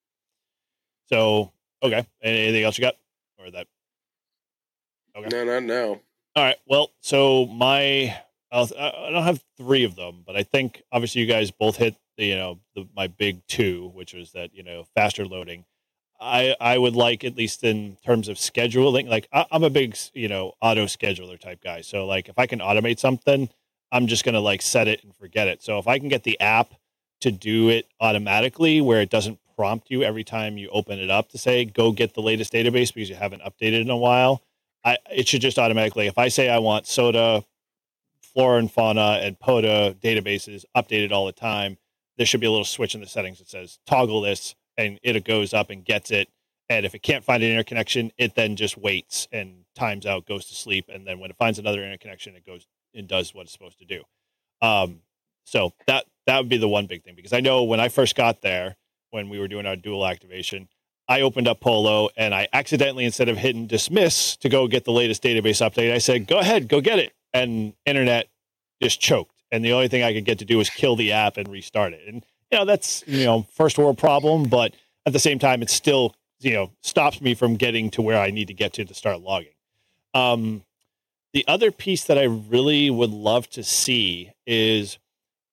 So, okay, anything else you got, or that? Okay. No, not now. All right. Well, so my I'll, I don't have three of them, but I think obviously you guys both hit the, you know, the, my big two, which was that, you know, faster loading. I, I would like, at least in terms of scheduling, like I, I'm a big, you know, auto scheduler type guy. So like if I can automate something, I'm just going to like set it and forget it. So if I can get the app to do it automatically where it doesn't prompt you every time you open it up to say, go get the latest database because you haven't updated in a while, I, it should just automatically, if I say I want SOTA, Flora and Fauna, and POTA databases updated all the time, there should be a little switch in the settings that says toggle this, and it goes up and gets it. And if it can't find an interconnection, it then just waits and times out, goes to sleep. And then when it finds another interconnection, it goes and does what it's supposed to do. Um, so that, that would be the one big thing, because I know when I first got there, when we were doing our dual activation, I opened up Polo and I accidentally, instead of hitting dismiss to go get the latest database update, I said, go ahead, go get it. And internet just choked. And the only thing I could get to do was kill the app and restart it. And, you know, that's, you know, first world problem, but at the same time, it still, you know, stops me from getting to where I need to get to to start logging. Um, the other piece that I really would love to see is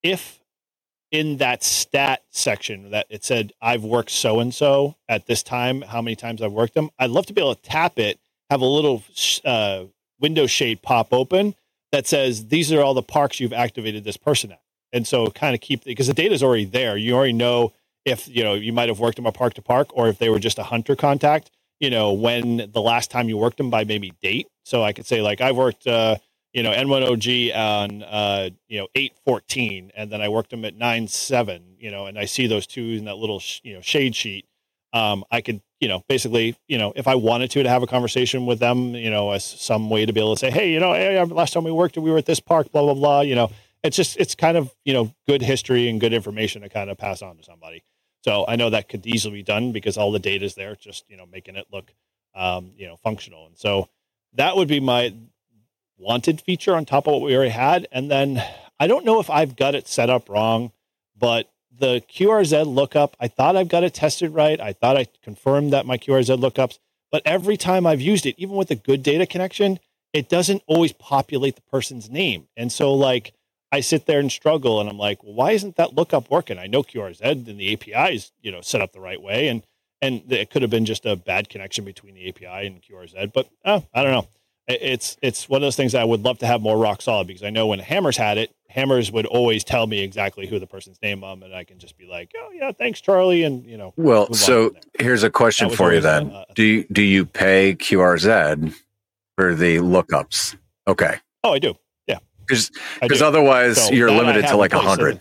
if in that stat section that it said I've worked so and so at this time, how many times I've worked them, I'd love to be able to tap it, have a little uh, window shade pop open that says these are all the parks you've activated this person at, and so kind of keep because the data is already there. You already know if you know you might have worked them a park to park, or if they were just a hunter contact. You know when the last time you worked them by maybe date. So I could say like I've worked. Uh, you know, N one O G on, uh, you know, eight fourteen, and then I worked them at nine seven, you know, and I see those two in that little, sh- you know, shade sheet. Um, I could, you know, basically, you know, if I wanted to, to have a conversation with them, you know, as some way to be able to say, hey, you know, hey, last time we worked, we were at this park, blah, blah, blah, you know, it's just, it's kind of, you know, good history and good information to kind of pass on to somebody. So I know that could easily be done because all the data is there, just, you know, making it look, um, you know, functional. And so that would be my wanted feature on top of what we already had. And then I don't know if I've got it set up wrong, but the Q R Z lookup, I thought I've got it tested right. I thought I confirmed that my Q R Z lookups, but every time I've used it, even with a good data connection, it doesn't always populate the person's name. And so like I sit there and struggle and I'm like, well, why isn't that lookup working? I know Q R Z and the A P I is, you know, set up the right way. And, and it could have been just a bad connection between the A P I and Q R Z, but uh, I don't know. It's it's one of those things that I would love to have more rock solid because I know when Hammers had it, Hammers would always tell me exactly who the person's name was, and I can just be like, oh yeah, thanks Charlie, and you know. Well, so here's a question for you then: a, Do you do you pay Q R Z for the lookups? Okay. Oh, I do. Yeah. Because because otherwise so you're limited to like a hundred.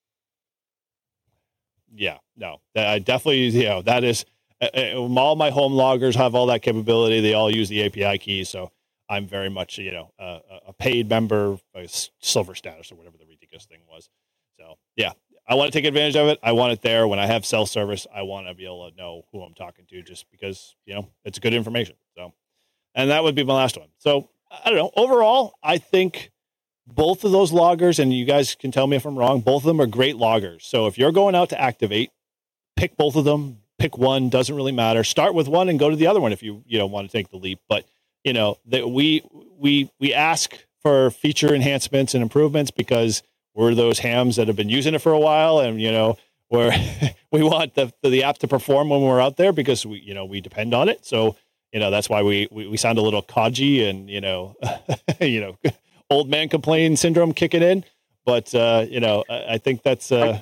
Yeah. No. I definitely. You know that is. Uh, all my home loggers have all that capability. They all use the A P I keys, so I'm very much, you know, uh, a paid member, a silver status or whatever the ridiculous thing was. So yeah, I want to take advantage of it. I want it there. When I have cell service, I want to be able to know who I'm talking to, just because you know it's good information. So, and that would be my last one. So I don't know. Overall, I think both of those loggers, and you guys can tell me if I'm wrong, both of them are great loggers. So if you're going out to activate, pick both of them. Pick one, doesn't really matter. Start with one and go to the other one if you you know want to take the leap. But you know that we we we ask for feature enhancements and improvements because we're those hams that have been using it for a while, and you know we're we want the the app to perform when we're out there because we you know we depend on it. So you know that's why we we, we sound a little codgy and you know you know old man complain syndrome kicking in. But uh, you know I, I think that's. Uh,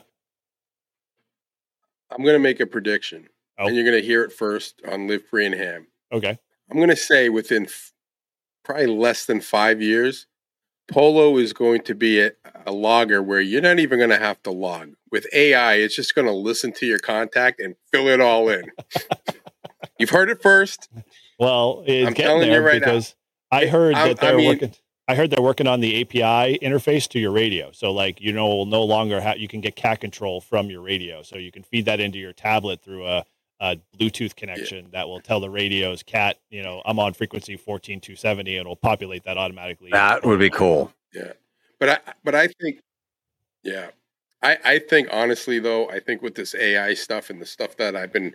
I'm going to make a prediction, oh. and you're going to hear it first on Live Free and Ham. Okay. I'm going to say within f- probably less than five years, Polo is going to be a, a logger where you're not even going to have to log. With A I, it's just going to listen to your contact and fill it all in. You've heard it first. Well, it's I'm telling you right because now. I heard I'm, that they're I mean, working. I heard they're working on the A P I interface to your radio. So like, you know, will no longer have, you can get cat control from your radio. So you can feed that into your tablet through a, a Bluetooth connection yeah. that will tell the radios cat, you know, I'm on frequency fourteen two seventy and it'll populate that automatically. That would be cool. Yeah. But I, but I think, yeah, I, I think honestly though, I think with this A I stuff and the stuff that I've been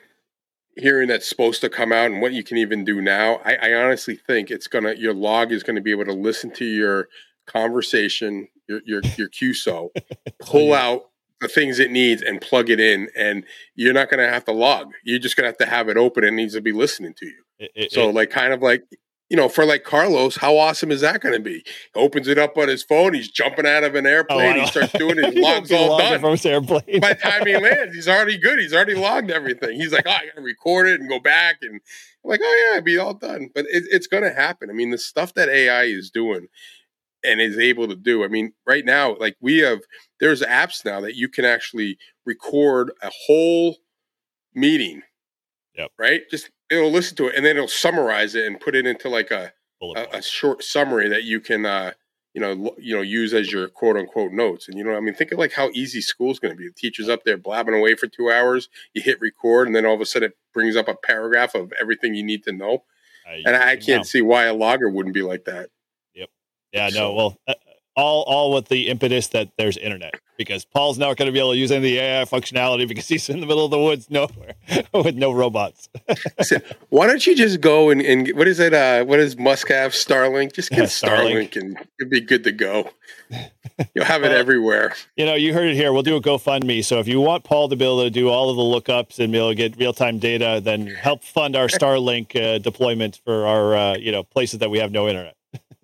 hearing that's supposed to come out and what you can even do now, I, I honestly think it's gonna your log is gonna be able to listen to your conversation, your your your Q S O, pull yeah. out the things it needs and plug it in, and you're not gonna have to log. You're just gonna have to have it open and it needs to be listening to you. It, it, so it, like kind of like you know, for like Carlos, how awesome is that going to be? He opens it up on his phone. He's jumping out of an airplane. Oh, he starts doing it. His log's all done. From his airplane. By the time he lands, he's already good. He's already logged everything. He's like, oh, I got to record it and go back. And I'm like, oh, yeah, it'd be all done. But it, it's going to happen. I mean, the stuff that A I is doing and is able to do. I mean, right now, like we have, there's apps now that you can actually record a whole meeting. Yep. Right? Just it'll listen to it and then it'll summarize it and put it into like a a, a short summary that you can uh you know l- you know use as your quote unquote notes. And you know I mean think of like how easy school's going to be. The teacher's up there blabbing away for two hours, you hit record and then all of a sudden it brings up a paragraph of everything you need to know. Uh, and I can't know. see why a logger wouldn't be like that. Yep. Yeah, so, no, well uh, all all with the impetus that there's internet, because Paul's not going to be able to use any of the A I functionality because he's in the middle of the woods nowhere with no robots. Listen, why don't you just go and, and what is it? Uh, what does Musk have? Starlink? Just get yeah, Starlink. Starlink and it'd be good to go. You'll have it well, everywhere. You know, you heard it here. We'll do a GoFundMe. So if you want Paul to be able to do all of the lookups and be able to get real-time data, then help fund our Starlink uh, deployment for our, uh, you know, places that we have no internet.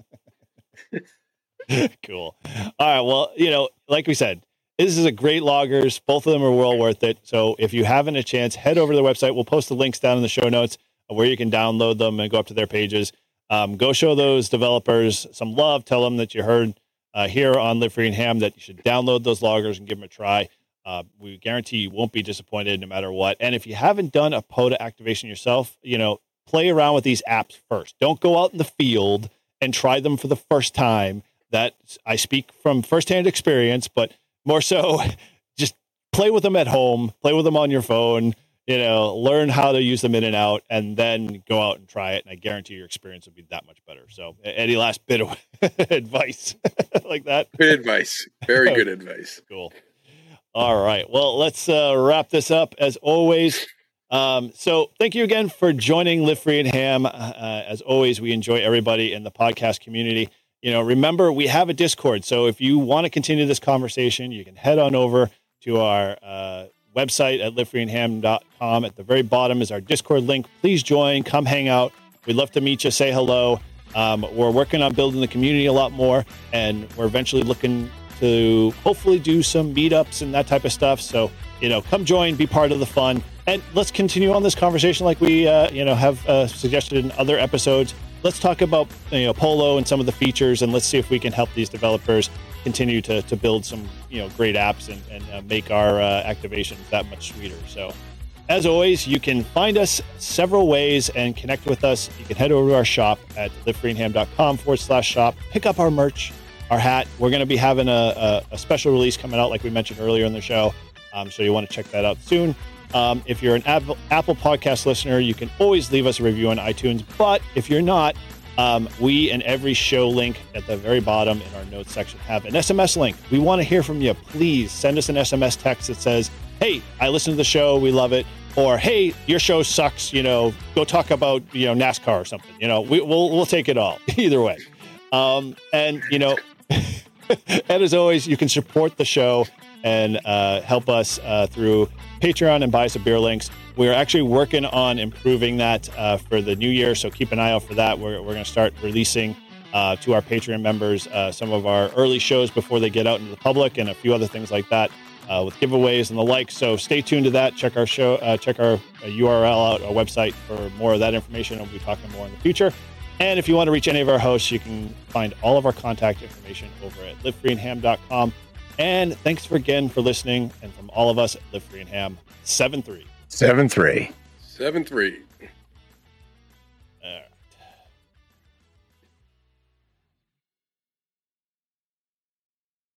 Cool. All right. Well, you know, like we said, this is a great loggers. Both of them are well worth it. So if you haven't a chance, head over to the website. We'll post the links down in the show notes where you can download them and go up to their pages. Um, go show those developers some love. Tell them that you heard uh, here on Live Free and Ham that you should download those loggers and give them a try. Uh, we guarantee you won't be disappointed no matter what. And if you haven't done a POTA activation yourself, you know, play around with these apps first. Don't go out in the field and try them for the first time. That I speak from firsthand experience, but more so just play with them at home, play with them on your phone, you know, learn how to use them in and out, and then go out and try it. And I guarantee your experience will be that much better. So any last bit of advice like that? Good advice. Very good advice. Cool. All right. Well, let's uh, wrap this up as always. Um, so thank you again for joining Live Free and Ham. Uh, as always, we enjoy everybody in the podcast community. You know, remember, we have a Discord. So if you want to continue this conversation, you can head on over to our uh, website at live free and ham dot com. At the very bottom is our Discord link. Please join. Come hang out. We'd love to meet you. Say hello. Um, we're working on building the community a lot more, and we're eventually looking to hopefully do some meetups and that type of stuff. So, you know, come join, be part of the fun, and let's continue on this conversation like we, uh, you know, have uh, suggested in other episodes. Let's talk about, you know, Polo and some of the features, and let's see if we can help these developers continue to to build some, you know, great apps and, and uh, make our uh, activations that much sweeter. So, as always, you can find us several ways and connect with us. You can head over to our shop at live free and ham dot com forward slash shop. Pick up our merch, our hat. We're going to be having a, a, a special release coming out, like we mentioned earlier in the show. Um, so you want to check that out soon. Um, if you're an Apple, Apple Podcast listener, you can always leave us a review on iTunes. But if you're not, um, we and every show link at the very bottom in our notes section have an S M S link. We want to hear from you. Please send us an S M S text that says, hey, I listened to the show. We love it. Or, hey, your show sucks. You know, go talk about, you know, NASCAR or something. You know, we, we'll we'll take it all either way. Um, and, you know, and as always, you can support the show and uh, help us uh, through Patreon and buy us a beer links. We're actually working on improving that uh, for the new year, so keep an eye out for that. We're, we're going to start releasing uh, to our Patreon members uh, some of our early shows before they get out into the public, and a few other things like that uh, with giveaways and the like. So stay tuned to that. Check our show, uh, check our uh, U R L out, our website for more of that information. We'll be talking more in the future. And if you want to reach any of our hosts, you can find all of our contact information over at live free and ham dot com. And thanks for again for listening. And from all of us at Live Free and Ham, seven three. seven three. seven three.